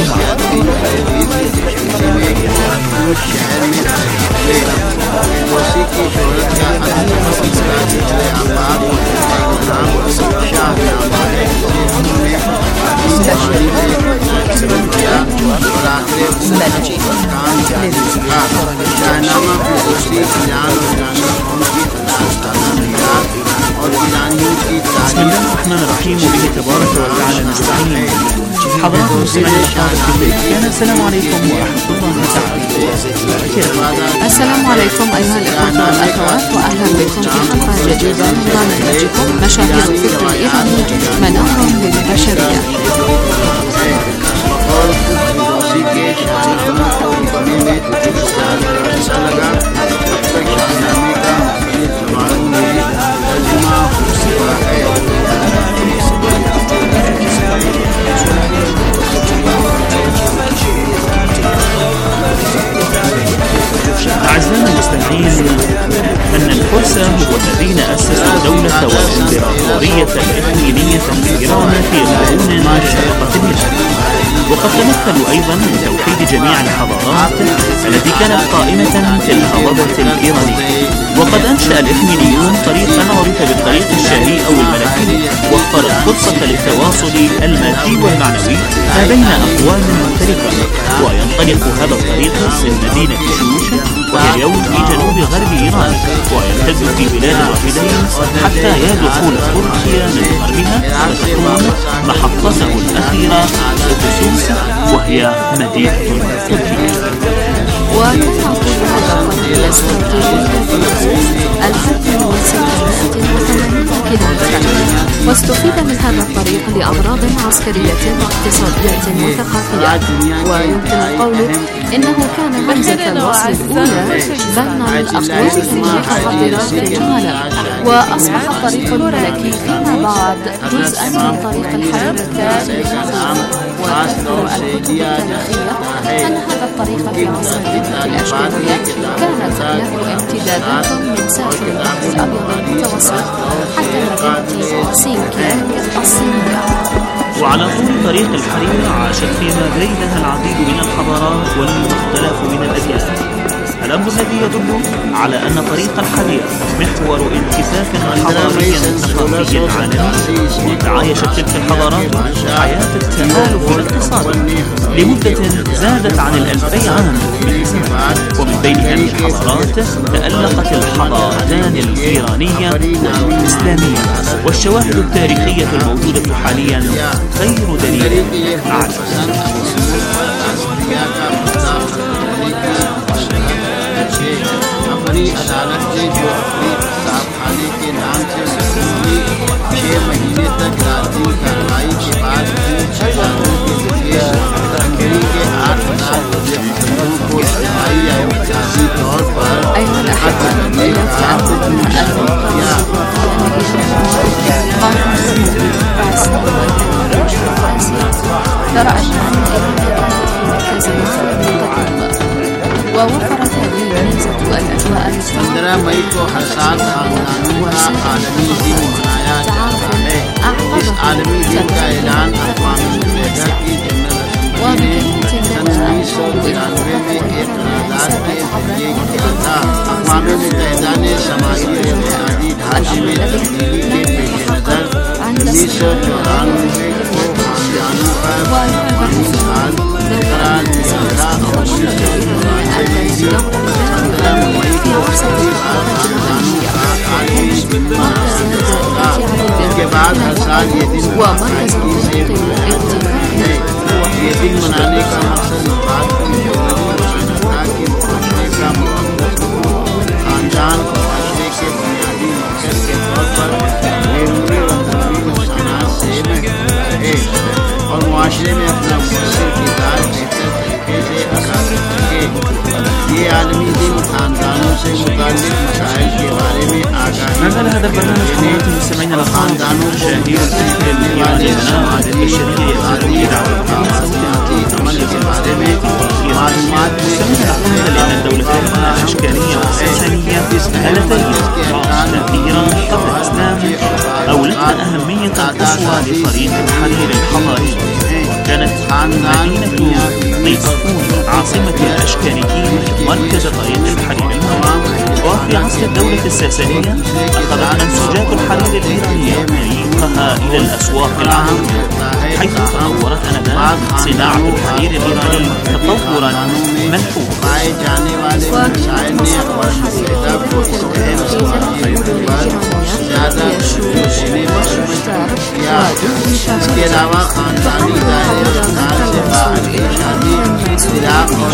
F: بسم الله الرحمن الرحيم، وبه تبارك وتعالى نستعين. حضرات المستمعين الكرام، السلام عليكم ورحمة الله تعالى وبركاته.
A: السلام عليكم أيها الإخوة والأخوات، وأهلا بكم في حلقة جديدة من برنامجكم مشاهير الفكر الإيراني منار للبشرية.
F: أعزائنا المستمعين، أن الفرس هو الذين أسسوا دولة والإمبراطورية الإخوانية في إيران في القرون السابقة منها، وقد تمثلوا أيضا من توحيد جميع الحضارات التي كانت قائمة في الهضبة الإيرانية. وقد أنشأ الإخوانيون طريقا عرف بالطريق الشاهي أو الملكي، واختار الفرصة للتواصل المادي والمعنوي ما بين أقوام مختلفة. وينطلق هذا الطريق من مدينة شوش وهي اليوم في جنوب غرب إيران، ويمتد في بلاد الوافدين حتى يدخل تركيا من غربها، وتكون محطته الأخيرة أوفيسوس وهي مدينة تركيا.
A: وكان طول هذا الخط الاستراتيجي الفرنسي ألف وستمائة وثمانين أماكن مختلفة، واستفيد من هذا الطريق لأغراض عسكرية واقتصادية وثقافية. ويمكن القول إنه كان همزة الوصل الأولى بين الأقوام المتحضرة في العالم، وأصبح الطريق الملكي فيما بعد جزءا من طريق الحرير الثاني. وتذكر الكتب التاريخية أن هذا الطريق في عصر الأشكالية كانت له امتدادات من ساحل البحر الأبيض المتوسط حتى مدينة سينكيانغ الصينية.
F: وعلى طول طريق الحرير عاشت فيما بينها العديد من الحضارات والمختلف من الأديان، الأمر الذي يدل على أن طريق الحرير محور انكساف حضاري ثقافي عالمي، وتعايشت تلك الحضارات حياة التآلف الاقتصادي لمدة زادت عن الألفي عام بالحساب. ومن بين هذه الحضارات تألقت الحضارتان الإيرانية والإسلامية، والشواهد التاريخية الموجودة حاليا غير دليل على
I: अपनी अदालत ने जो अपनी साहब खाने के नाम से छह महीने तक राजनीतिक कार्रवाई के बाद अंग्रेजी के आठ हजार को इज्तिमाई आयोजी तौर पर
A: ووفرت هذه الميزة الأجواء
I: पंद्रह मई को हर साल खानदानों का आलमी दिन मनाया जाता है। इस आलमी दिन का ऐलान अक़वाम मुत्तहिदा की जनरल असेंबली ने सन उन्नीस सौ तिरानवे में एक करारदाद के जरिए किया था। अक़वाम मुत्तहिदा ने समाजी और बुनियादी ढांचे में तब्दीली के पेश नज़र उन्नीस सौ चौरानवे को खानदानों का आलमी साल करार दिया था और उन्नीस सौ चौरानवे में पंद्रह मई को इसके बाद हर साल ये दिन ये दिन मनाने का मकसद इस बात की था कि मुआशरे का खानदान मुआशरे के बुनियादी मकसद के तौर पर बेरूनी और अंदरूनी नुकसानात से महफूज रहे और मुआशरे में अपना मुअस्सिर किरदार बेहतर तरीके से अदा कर सके। ये आलमी दिन खानदानों से मुताल्लिक़ मसाइल के बारे में आगाही
F: نزل هذا البرنامج حضرات المستمعين الأفاضل شهير الفكر الإيراني مناهج البشرية يتأكد على صوت عمل के बारे में मालूमात مستمعين لأن الدولتين الأشكالية والساسانية اللتين رأستا إيران قبل الإسلام أولتن أهمية قصوى لطريق الحرير الحضاري. كانت مدينة طيسفون عاصمة الأشكاليين مركز طريق الحرير المهم. وفي عصر الدولة الساسانية أخذت منسوجات الحرير الإيرانية طريقها إلى الأسواق العالمية، حيث تطورت آنذاك صناعة الحرير الإيراني تطورا ملحوظا.
I: इसके अलावा खानदानी दायरे रफ्तार से बाहर की शादी इराक और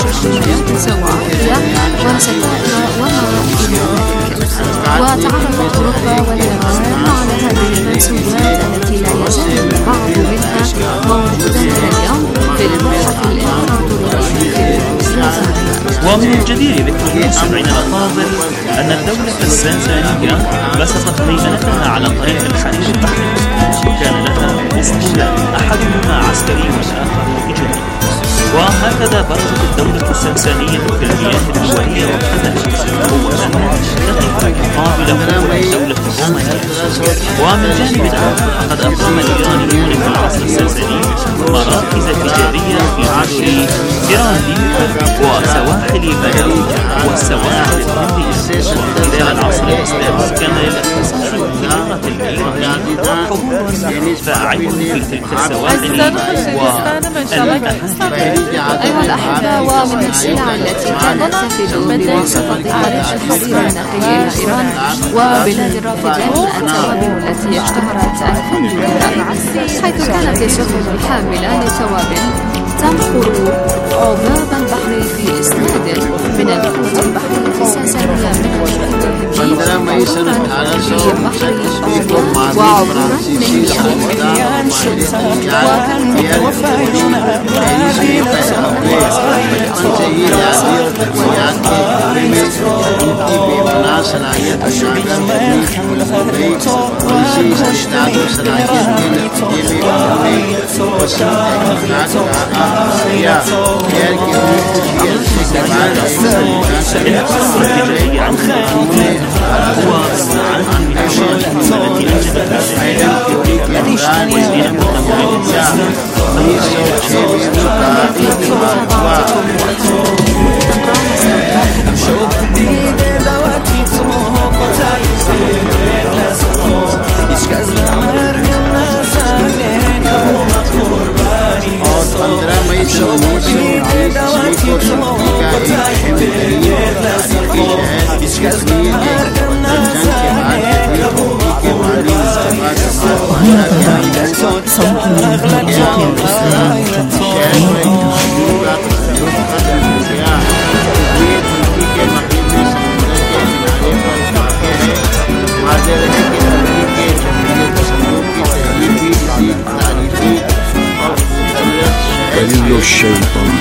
A: وتعرفت أوروبا واليابان على هذه المنسوجات التي لا يزال بعض منها موجودا اليوم في المتحف الإمبراطوري.
F: ومن الجدير ذكر المستمعين الأفاضل أن الدولة الساسانية بسطت هيمنتها على طريق الحرير البحري، وكان لها أسطولان أحدهما عسكري والآخر تجاري. وهكذا برزت الدولة الساسانية في المياه الدولية وابتدت قوة تقف مقابل قوة الدولة الرومانية. ومن جانب آخر فقد أقام الإيرانيون في العصر الساساني مراكز تجارية في عبر جرانديكا وسواحل بنو والسواحل الهندية. خلال العصر الإسلامي كان للاقتصاد والتجارة الإيرانية حضور فاعل في تلك السواحل والمحافل.
A: أيها الأحبة، ومن السلع التي كانت تفد بواسطة طريق الحرير النقي إلى إيران وبلاد الرافدين التوابل التي اشتهرت الفندق، حيث كانت السفن الحاملة لتوابل تنقل عذاب البحر في إسناد من القوة البحرية الساسانية من الشرق الهندي في بحر عمان
J: دليل الشيطان.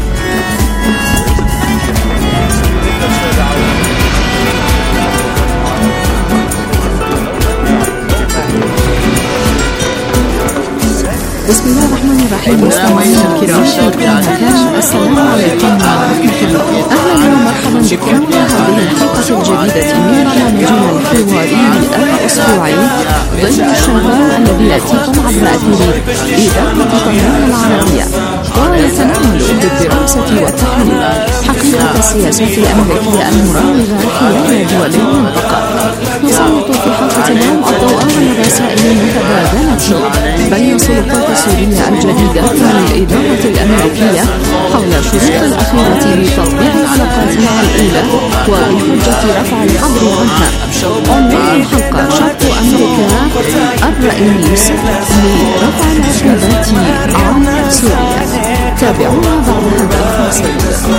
A: بسم الله الرحمن الرحيم. مستمعينا الكرام في كل مكان، السلام عليكم ورحمة الله. أهلا ومرحبا بكم في هذه الحلقة الجديدة من برنامجنا الحواري الأسبوعي ضمن الشهر الذي يأتيكم عبر أثير إذاعة طهران العربية، ويتناول بالدراسة والتحليل حقيقة السياسات الأمريكية المراوغة خلال دول المنطقة. نسلط في حلقة اليوم الضوء على الرسائل المتبادلة بين سلطات سوريا الجديدة والإدارة الأمريكية حول الشروط الأخيرة لتطبيع العلاقات مع الأولى وبحجة رفع الحظر عنها. عنوان الحلقة: شرط أمريكا الرئيس لرفع العقوبات عن سوريا. تابعونا بعد هذا الفاصل.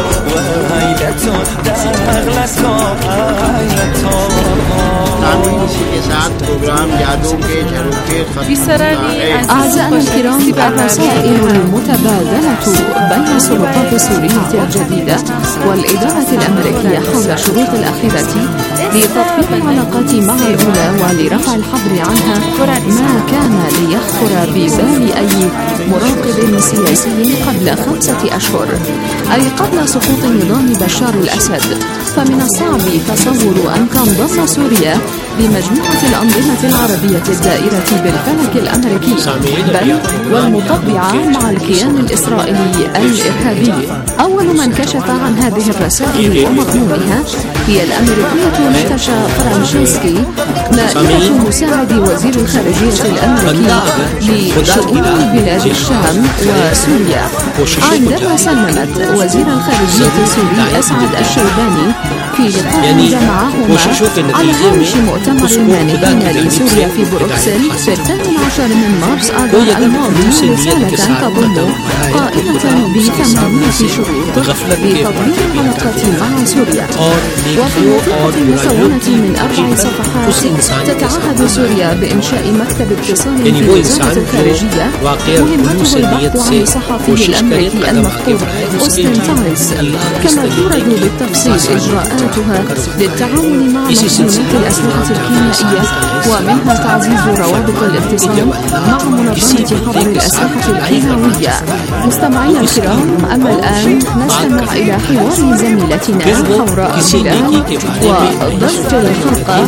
A: أعزائنا الكرام، الرسائل المتبادلة بين السلطات السورية الجديدة والإدارة الأمريكية حول الشروط الأخيرة لتطبيق العلاقات مع الأولى ولرفع الحظر عنها ما كان ليخطر ببال أي مراقب سياسي قبل خمسة أشهر، أي قبل سقوط نظام بشار الأسد. فمن الصعب تصور أن تنضم سوريا لمجموعة الأنظمة العربية الدائرة بالفلك الأمريكي، بل والمطبعة مع الكيان الإسرائيلي الإرهابي. أول من كشف عن هذه الرسائل ومضمونها هي الأمريكية ناتاشا فرانشيسكي، نائبة مساعد وزير الخارجية الأمريكي لشؤون بلاد الشام وسوريا، عندما سلمت وزير الخارجية السوري أسعد الشيباني في لقاء جمعهما على هامش مؤتمر المانحين لسوريا في بروكسل في الثامن عشر من مارس آذار الماضي رسالة تضم قائمة بثمانية شروط لتطبيق العلاقات مع سوريا. وفي وثيقة مكونة من أربع صفحات تتعهد سوريا بإنشاء مكتب اتصال في وزارة الخارجية مهمته البحث عن الصحفي الأمريكي المخطوط أوستن تايلز، كما تورد بالتفصيل إجراءاتها للتعامل مع مخزونات الأسلحة الكيميائية، ومنها تعزيز روابط الاتصال مع منظمة حظر الأسلحة الكيماوية. مستمعينا الكرام، أما الآن نستمع إلى حوار زميلتنا حوراء هلال وضيف الحلقة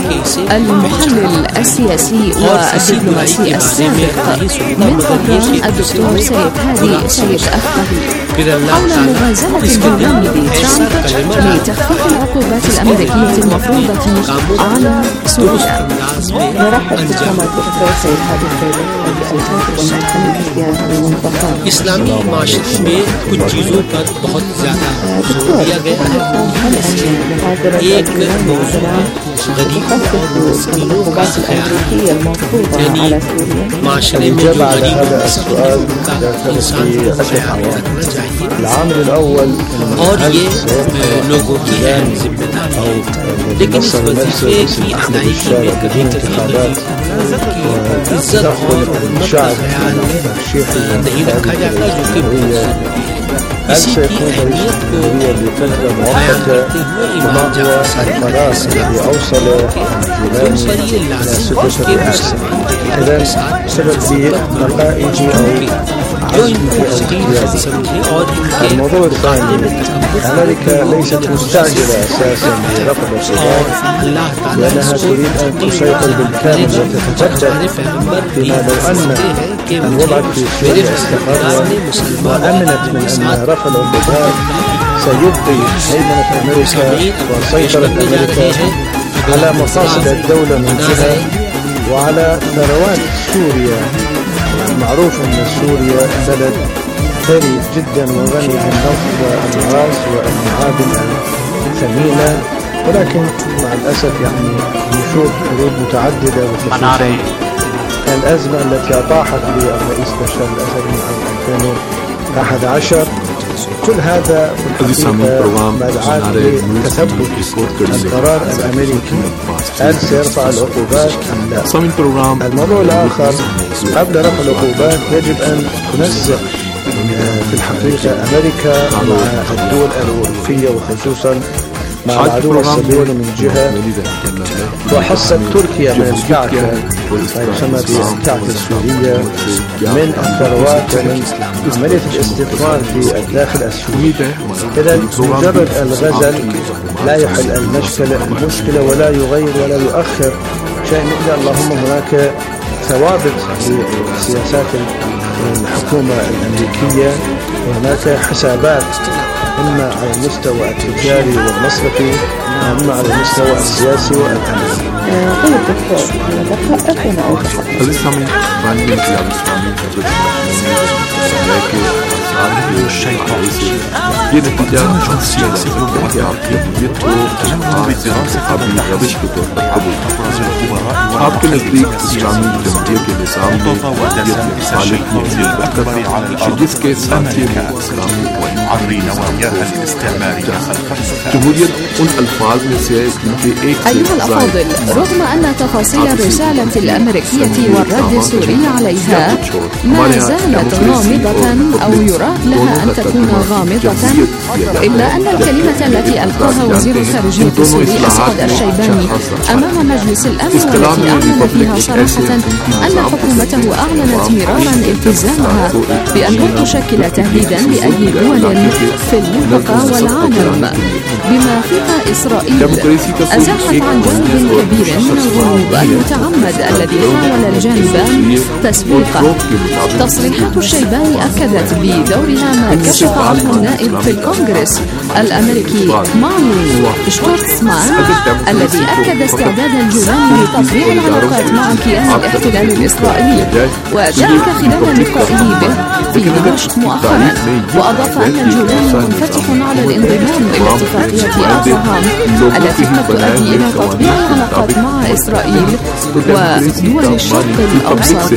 A: المحلل السياسي والدبلوماسي السابق من طهران الدكتور سيد هادي سيد أخضري حول مغازلة البرنامج ترامب لتخفيف العقوبات الأمريكية المفروضة على سوريا.
K: نرحب بكم الدكتور سيد هادي
C: इस्लामी माशरे में कुछ चीज़ों पर बहुत ज़्यादा जोर दिया गया है। एक मौजूद गरीब और मुस्लिमों का ख्याल, यानी माशरे में जो गरीब का इंसान का ख्याल रखना चाहिए और ये लोगों की अहम जिम्मेदारी أو نصر نفسه اسم أحمد الشارع بدون انتخابات وتدخل المشاعر الشيخي الجمهورية. هل سيكون رئيس الجمهورية لفترة مؤقتة وما هو القرار الذي أوصل الجولاني إلى ستة رئاسة؟ إذن سبب لنتائج أو عزم في الاغتيال. الموضوع الثاني، أمريكا ليست مستعجلة أساسا برفض الصدام لأنها تريد أن تسيطر بالكامل وتتجدد، فيما لو أن الوضع في سوريا استقر وأمنت من أن رفع العقوبات سيبقي هيمنة أمريكا وسيطرة أمريكا على مفاصل الدولة من جهة وعلى ثروات سوريا. معروف أن سوريا بلد ثري جدا وغني بالنفط والغاز والمعادن الثمينة، ولكن مع الأسف يعني نشوف حروب متعددة وخصوصا الأزمة التي أطاحت بالرئيس بشار الأسد من عام ألفين وأحد عشر. كل هذا في الحقيقة مدعاة لتثبت القرار الأمريكي، هل سيرفع العقوبات أم لا؟ الموضوع الآخر، قبل رفع العقوبات يجب أن تنسق في الحقيقة أمريكا مع الدول الأوروبية وخصوصا مع العدو الصهيوني من جهة، وحصت تركيا من الكعكة يسمى بالكعكة السورية من الثروات ومن عملية الاستثمار في الداخل السوري. إذا مجرد الغزل لا يحل المشكلة المشكلة ولا يغير ولا يؤخر شيء، إلا اللهم هناك ثوابت لسياسات الحكومة الأمريكية، وهناك حسابات إما على المستوى التجاري والمصرفي وإما على المستوى السياسي والأمني.
K: طيب دكتور، دقائق ونعود.
E: الإسلامي فاندي الإسلامي ये नतीजा सियासी लोगों के आपकी तो काबिल रविश के तौर पर कबूल। आपके नजदीक इस्लामी जमहूरियत के निज़ाम में खालिद जिसके साथी इस्लामी जमहूरियत उन अल्फाज में से जिनके एक
L: أيها الأفاضل، رغم أن تفاصيل الرسالة الأمريكية والرد السوري عليها ما زالت غامضة أو يراد لها أن تكون غامضة، إلا أن الكلمة التي ألقاها وزير الخارجية السوري أسعد الشيباني أمام مجلس الأمن والتي أعلن فيها صراحة أن حكومته أعلنت مرارا التزامها بأن لن تشكل تهديدا لأي دول في المنطقة والعالم بما فيها إسرائيل. أزاحت عن جانب كبير من الغموض المتعمد الذي حاول الجانبان تسويقه. تصريحات الشيباني أكدت بدورها ما كشف عنه النائب في الكونغرس الأمريكي مارلين شتورتسمان الذي أكد استعداد الجولان لتطبيع العلاقات مع كيان الاحتلال الإسرائيلي، وذلك خلال لقائه به في دمشق مؤخرا. وأضاف أن الجولان منفتح على الانضمام إلى اتفاقية أبراهام التي قد تؤدي إلى تطبيع العلاقات مع إسرائيل ودول الشرق الأوسط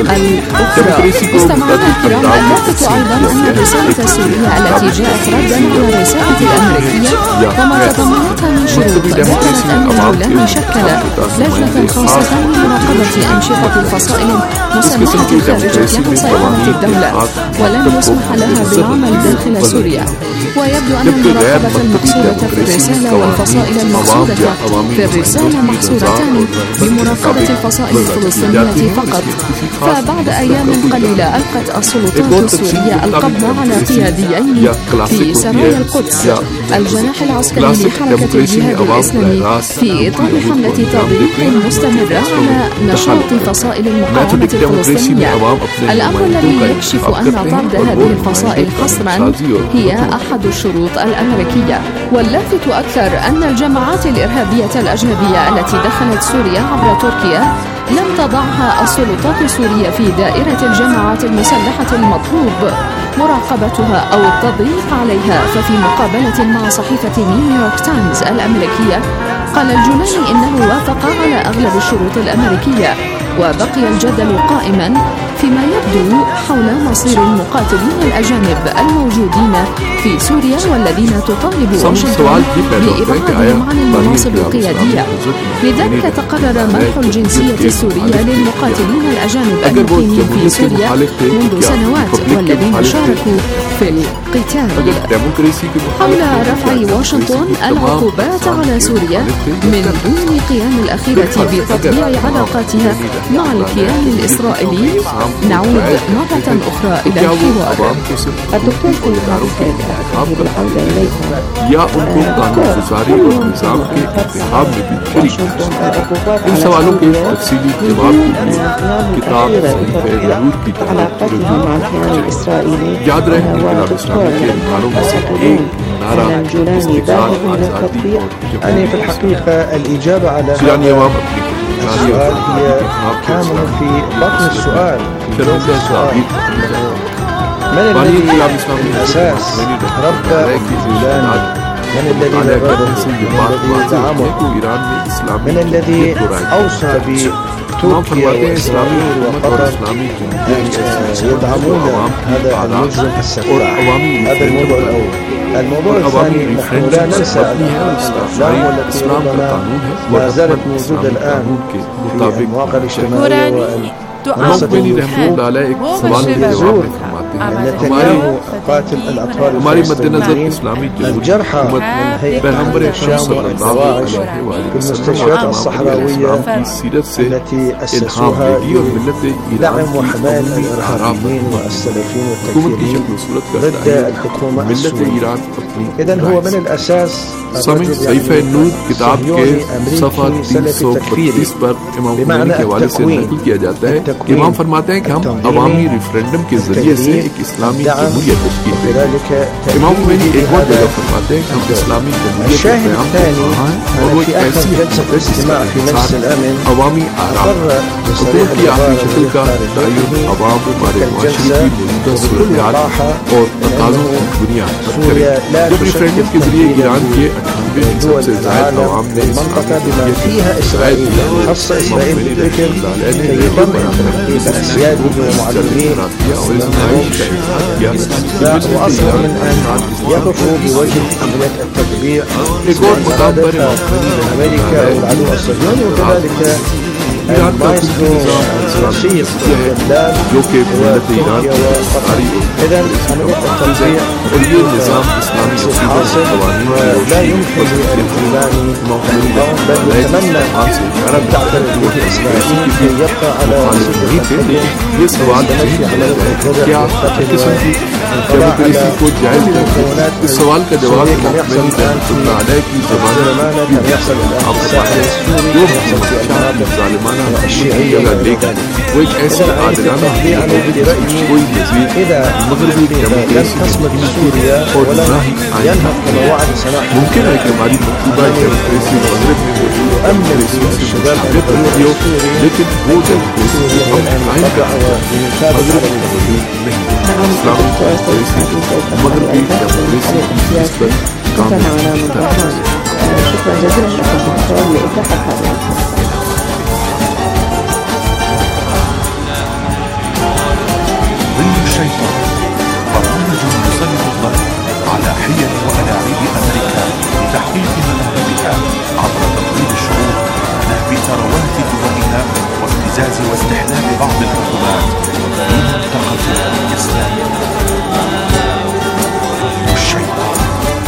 L: الأخرى. مستمعينا الكرام، اللافت أيضا أن الرسالة السورية التي جاءت ردا على الرسالة الأمريكية وما تضمنتها من شروط ذكرت أن الجولان شكل لجنة خاصة لمراقبة أنشطة الفصائل مسلحة خارجة عن سيطرة الدولة ولن يسمح لها بالعمل داخل سوريا. ويبدو أن المراقبة المقصودة في الرسالة والفصائل المقصودة في الرسالة محصورتان بمراقبة الفصائل الفلسطينية فقط. فبعد أيام قليلة ألقت السلطات السورية القبض على قياديين في سرايا القدس الجناح العسكري لحركة الجهاد الإسلامي في إطار حملة تضييق مستمرة على نشاط فصائل المقاومة الفلسطينية. الأمر الذي يكشف أن طرد هذه الفصائل حصرا هي أحد الشروط الأمريكية. واللافت أكثر أن الجماعات الإرهابية الأجنبية التي دخلت سوريا عبر تركيا لم تضعها السلطات السورية في دائرة الجماعات المسلحة المطلوب مراقبتها أو التضييق عليها. ففي مقابلة مع صحيفة نيويورك تايمز الأمريكية قال الجولاني إنه وافق على أغلب الشروط الأمريكية، وبقي الجدل قائما فيما يبدو حول مصير المقاتلين الأجانب الموجودين في سوريا والذين تطالب واشنطن بإبعادهم عن المناصب القيادية. لذلك تقرر منح الجنسية السورية للمقاتلين الأجانب المقيمين في سوريا منذ سنوات والذين شاركوا في القتال. حول رفع واشنطن العقوبات على سوريا من دون قيام الأخيرة بتطبيع علاقاتها مع الكيان الإسرائيلي، نعود مرة أخرى إلى الحوار.
K: الدكتور في هذه العودة إليها
E: یا ان کو قانون گزاری اور نظام کے انتخاب میں بھی شریک ہے. ان سوالوں کے تفصیلی جواب کے لیے کتاب صحیفہ ضرور کی طرف رجوع. یاد رہے کہ انقلاب اسلامی کے اداروں میں سے ایک نعرہ استقلال آزادی
M: يعني في الحقيقة الإجابة على هذا السؤال هي كامن في بطن السؤال. من الذي من أساس ربى الجولاني؟ من الذي دربه؟ من الذي دعمه؟ من الذي أوصى بتركيا وإسرائيل وقطر يدعمون هذا المجرم السفاح؟ هذا الموضوع الأول. الموضوع الثاني، نحن لا ننسى الأفلام والتي ربما ما زالت موجودة الآن في المواقع الاجتماعية نتنياهو قاتل الأطفال الفلسطينيين، الجرحى من هيئة الشام والدواعش في المستشفيات الصحراوية التي أسسوها لدعم وحماية الإرهابيين والسلفيين والتكفيريين ضد الحكومة السورية. إذن هو من الأساس
E: صحیفہ نور کتاب کے صفحہ تین سو بتیس پر امام خمینی کے حوالے سے نقل کیا جاتا ہے کہ امام فرماتے ہیں کہ ہم عوامی ریفرینڈم کے ذریعے سے ایک اسلامی جمہوریت تشکیل دیں. امام خمینی ایک اور جگہ فرماتے ہیں کہ ہم اسلامی جمہوریت کا قیام کر رہے ہیں اور وہ ایک ایسی حکومت عوامی آرام حکومت کی آخری شکل کا تعین عوام ہمارے معاشرے کی موجودہ صورتحال اور تقاضوں کی بنیاد پر کرے. جب ریفرینڈم کے ذریعے ایران کے
M: دول العالم المنطقة بما فيها إسرائيل، خاصة إسرائيل بالذكر، كي يتم تنفيذ أسياده ومعلميه وأصبح من أن يقفوا بوجه عملية التطبيع بإرادة أمريكا والعدو الصهيوني، وكذلك المايسترو الرشيد لبنان وتركيا وقطر. إذن عملية التطبيع حاصل ولا يمكن للإيراني بل يتمنى أن تعترف به إسرائيل كي يبقى على
E: اس سوال کا جواب مخمینی رحمۃ اللہ علیہ کی زبان ظالمانہ لے کر وہ ایک ایسی عادلانہ کوئی مزید مغربی ڈیموکریسی اور نہ ہی آئین ممکن ہے کہ ہماری مطلوبہ ڈیموکریسی مغرب میں موجود امن ریسورس سے ثابت رکھتی ہو، لیکن وہ ڈیموکریسی ہم قائم کا مغرب میں موجود نہیں. اسلامی ڈیموکریسی مغربی ڈیموکریسی کی نسبت کامل طرح.
K: شكرا جزيلا لكم دكتور لإتاحة هذا.
N: ظل الشيطان برنامج يسلط الضوء على حيل وألاعيب أمريكا لتحقيق مآربها عبر تضليل الشعوب، نهب ثروات دولها وابتزاز واستحلال بعض الحكومات في منطقة الإسلام. الشيطان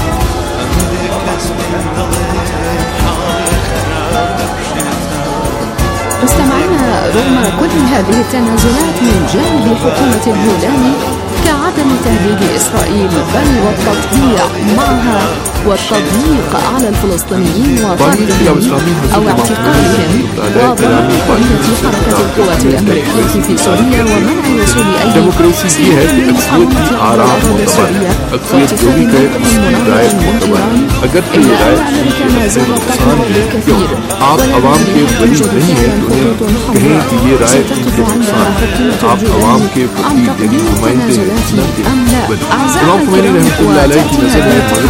L: استمعنا رغم كل هذه التنازلات من جانب حكومة الجولاني كعدم تهديد إسرائيل بل والتطبيع معها والتضييق على الفلسطينيين وطردهم أو اعتقالهم وضمان حرية حركة القوات الأمريكية في سوريا ومنع وصول أي سلاح للمقاومة على الأراضي السورية واعتقادهم المناهضة من إيران. إلا أن أمريكا ما زالت تقوم بالكثير والذي يوجد فيها خطوط حمراء ستقف عندها حكومة الجولاني عن تقديم تنازلات أم لا. أعزائنا الكرام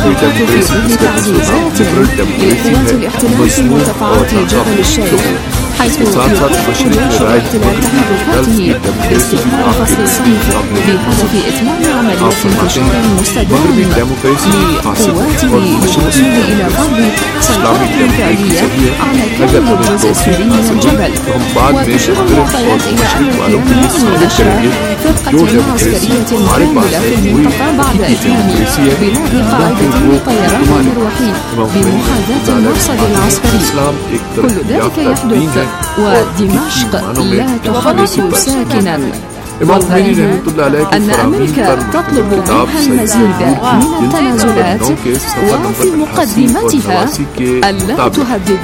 L: وتأتي في تعزيزات لقوات الاحتلال في مرتفعات جبل الشيخ حيث يحقق داعش تحركاته باستكمال فصل الصيف بهدف إتمام عملية انتشار مستدام لقواته بالوصول إلى غرب سيطرة فعلية على كامل الجزء السوري من الجبل، وتشير المعطيات إلى أن الإيران والأشرار فرقة عسكرية مكملة في المنطقة بعد إتمام بناء قاعدة للطيران المروحي بمحاذاة المرصد العسكري. كل ذلك يحدث ودمشق لا تحرك ساكنا، والغريب أن أمريكا تطلب منها المزيد من التنازلات وفي مقدمتها ألا تهدد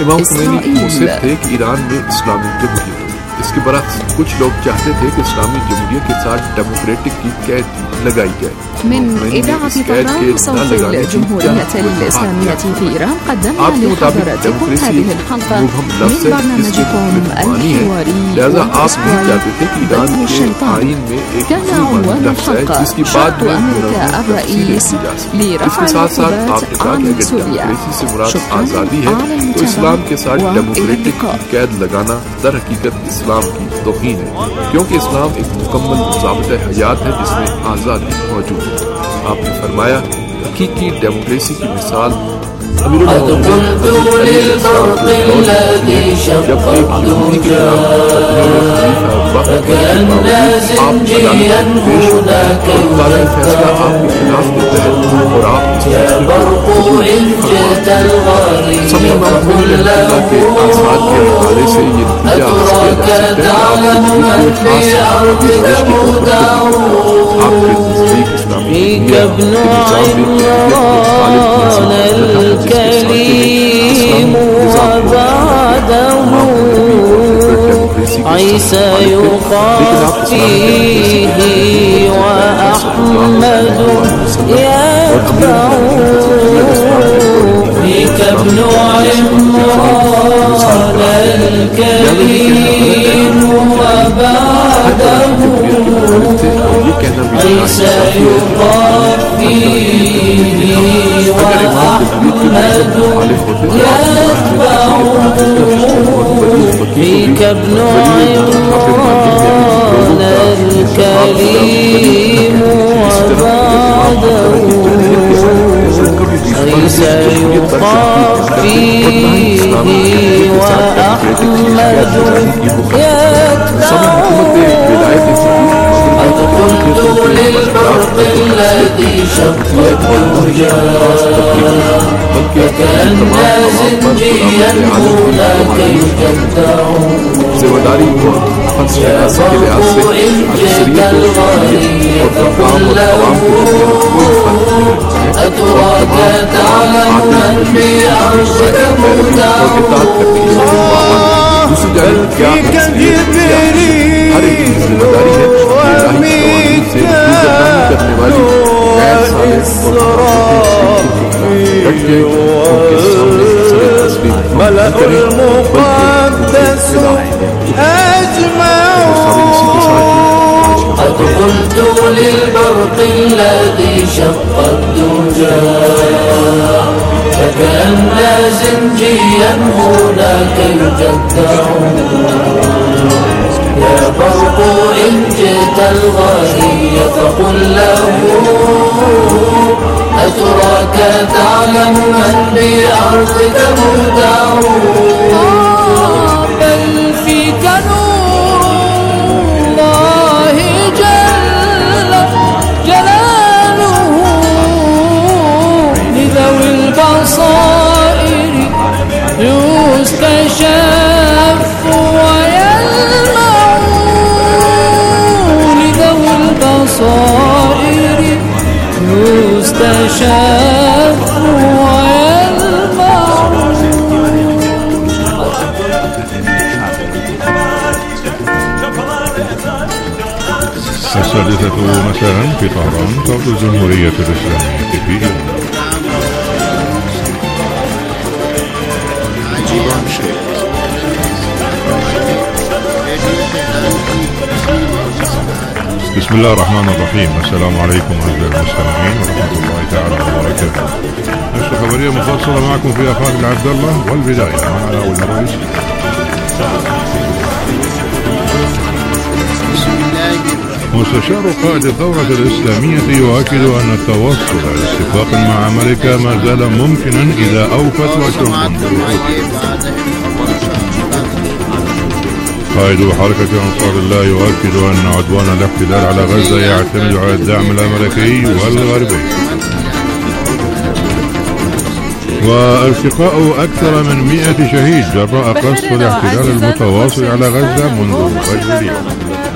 L: إسرائيل.
O: اس کے برعکس کچھ لوگ چاہتے تھے کہ اسلامی جمہوریہ کے ساتھ ڈیموکریٹک کی قید لگائی جائے.
L: من إذاعة طهران صوت الجمهورية الإسلامية في إيران قدمنا لحضراتكم هذه الحلقة من برنامجكم الحواري الأسبوعي بدء الشيطان. كان عنوان الحلقة شرط أمريكا الرئيس لرفع العقوبات عن سوريا، شكرا على المتابعة والالتقاء.
O: قید لگانا در حقیقت اسلام کی توہین ہے، کیونکہ اسلام ایک مکمل ضابطۂ حیات ہے جس میں آزادی موجود ہے. آپ نے فرمایا حقیقی ڈیموکریسی کی مثال امیر المومنین حضرت علی علیہ السلام کے دور میں جب ایک یہودی کے نام خلیفہ ابوبکر کے باوجود آپ عدالت میں پیش ہوئے اور قاضی فیصلہ آپ کے خلاف دیتا ہے اور آپ اس فیصلے کو قبول فرماتے ہیں. سب امام خلیل اللہ کے آزاد کے حوالے سے یہ نتیجہ حاصل کیا جا سکتا ہے کہ آپ کی کوئی خاص روش کی قدر آپ کے نزدیک اسلامی جمہوریہ کے نظام میں
P: الكريم وبعده عيسى يقافيه وأحمد يتبعه فيك ابن عمران الكريم وبعده عيسى يقافيه وأحمد يتبعه فيك ابن عمران الكريم وبعده عيسى يقافيه وأحمد يتبعه. قد قلت للبرق الذي شق الدجى فكأن زنجيا هناك يجدع الفرق إن جئت الغالية فقل له أتراك تعلم من بعرشك مودع بل فيك جبريل وميكائيل وإسرافيل والملأ المقدس أجمعون. قد قلت للبرق الذي شق الدجى فكأن زنجيا هناك يجدع يا برق إن جئت الغالي فقل له أتراك تعلم من بأرضك مودع بل فيك نور الله جل جلاله لذوي البصائر يستشف ويلمع لذوي البصائر يستشف ويلمع.
G: السادسة مساء في طهران صوت الجمهورية الإسلامية في إيران. بسم الله الرحمن الرحيم. السلام عليكم أعزائي المستمعين ورحمة الله تعالى وبركاته. نشرة خبرية مفصلة معكم في أخبار عبد الله، والبداية مع أول الرئيس. مستشار قائد الثورة الإسلامية يؤكد أن التوصل إلى اتفاق مع أمريكا ما زال ممكنا إذا أوفت واشنطن بشروطها. قائد حركة أنصار الله يؤكد أن عدوان الاحتلال على غزة يعتمد على الدعم الأمريكي والغربي. وارتقاء أكثر من مئة شهيد جراء قصف الاحتلال المتواصل على غزة منذ فجر اليوم.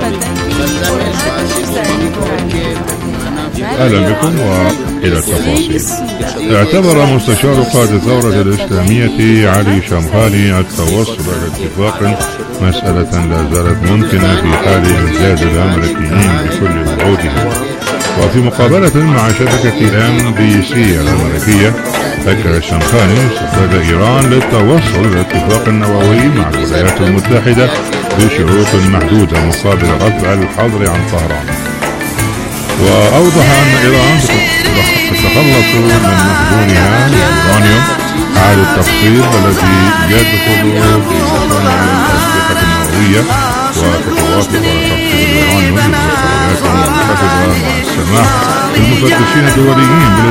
G: أهلا بكم وإلى التفاصيل. اعتبر مستشار قائد الثورة الإسلامية علي شمخاني التوصل إلى اتفاق مسألة لا زالت ممكنة في حال إنجاز الأمريكيين بكل وعودهم. وفي مقابلة مع شبكة إم بي سي الأمريكية أكد الشمخاني استعداد إيران للتوصل إلى اتفاق نووي مع الولايات المتحدة بشروط محدودة مقابل رفع الحظر عن طهران. وأوضح أن إيران تتخلص من مخزونها اليورانيوم على التخفيض الذي يدخل في مصانع الأسلحة النووية، وتتوافق على تخفيض اليورانيوم بالولايات المتحدة مع السماح للمفتشين الدوليين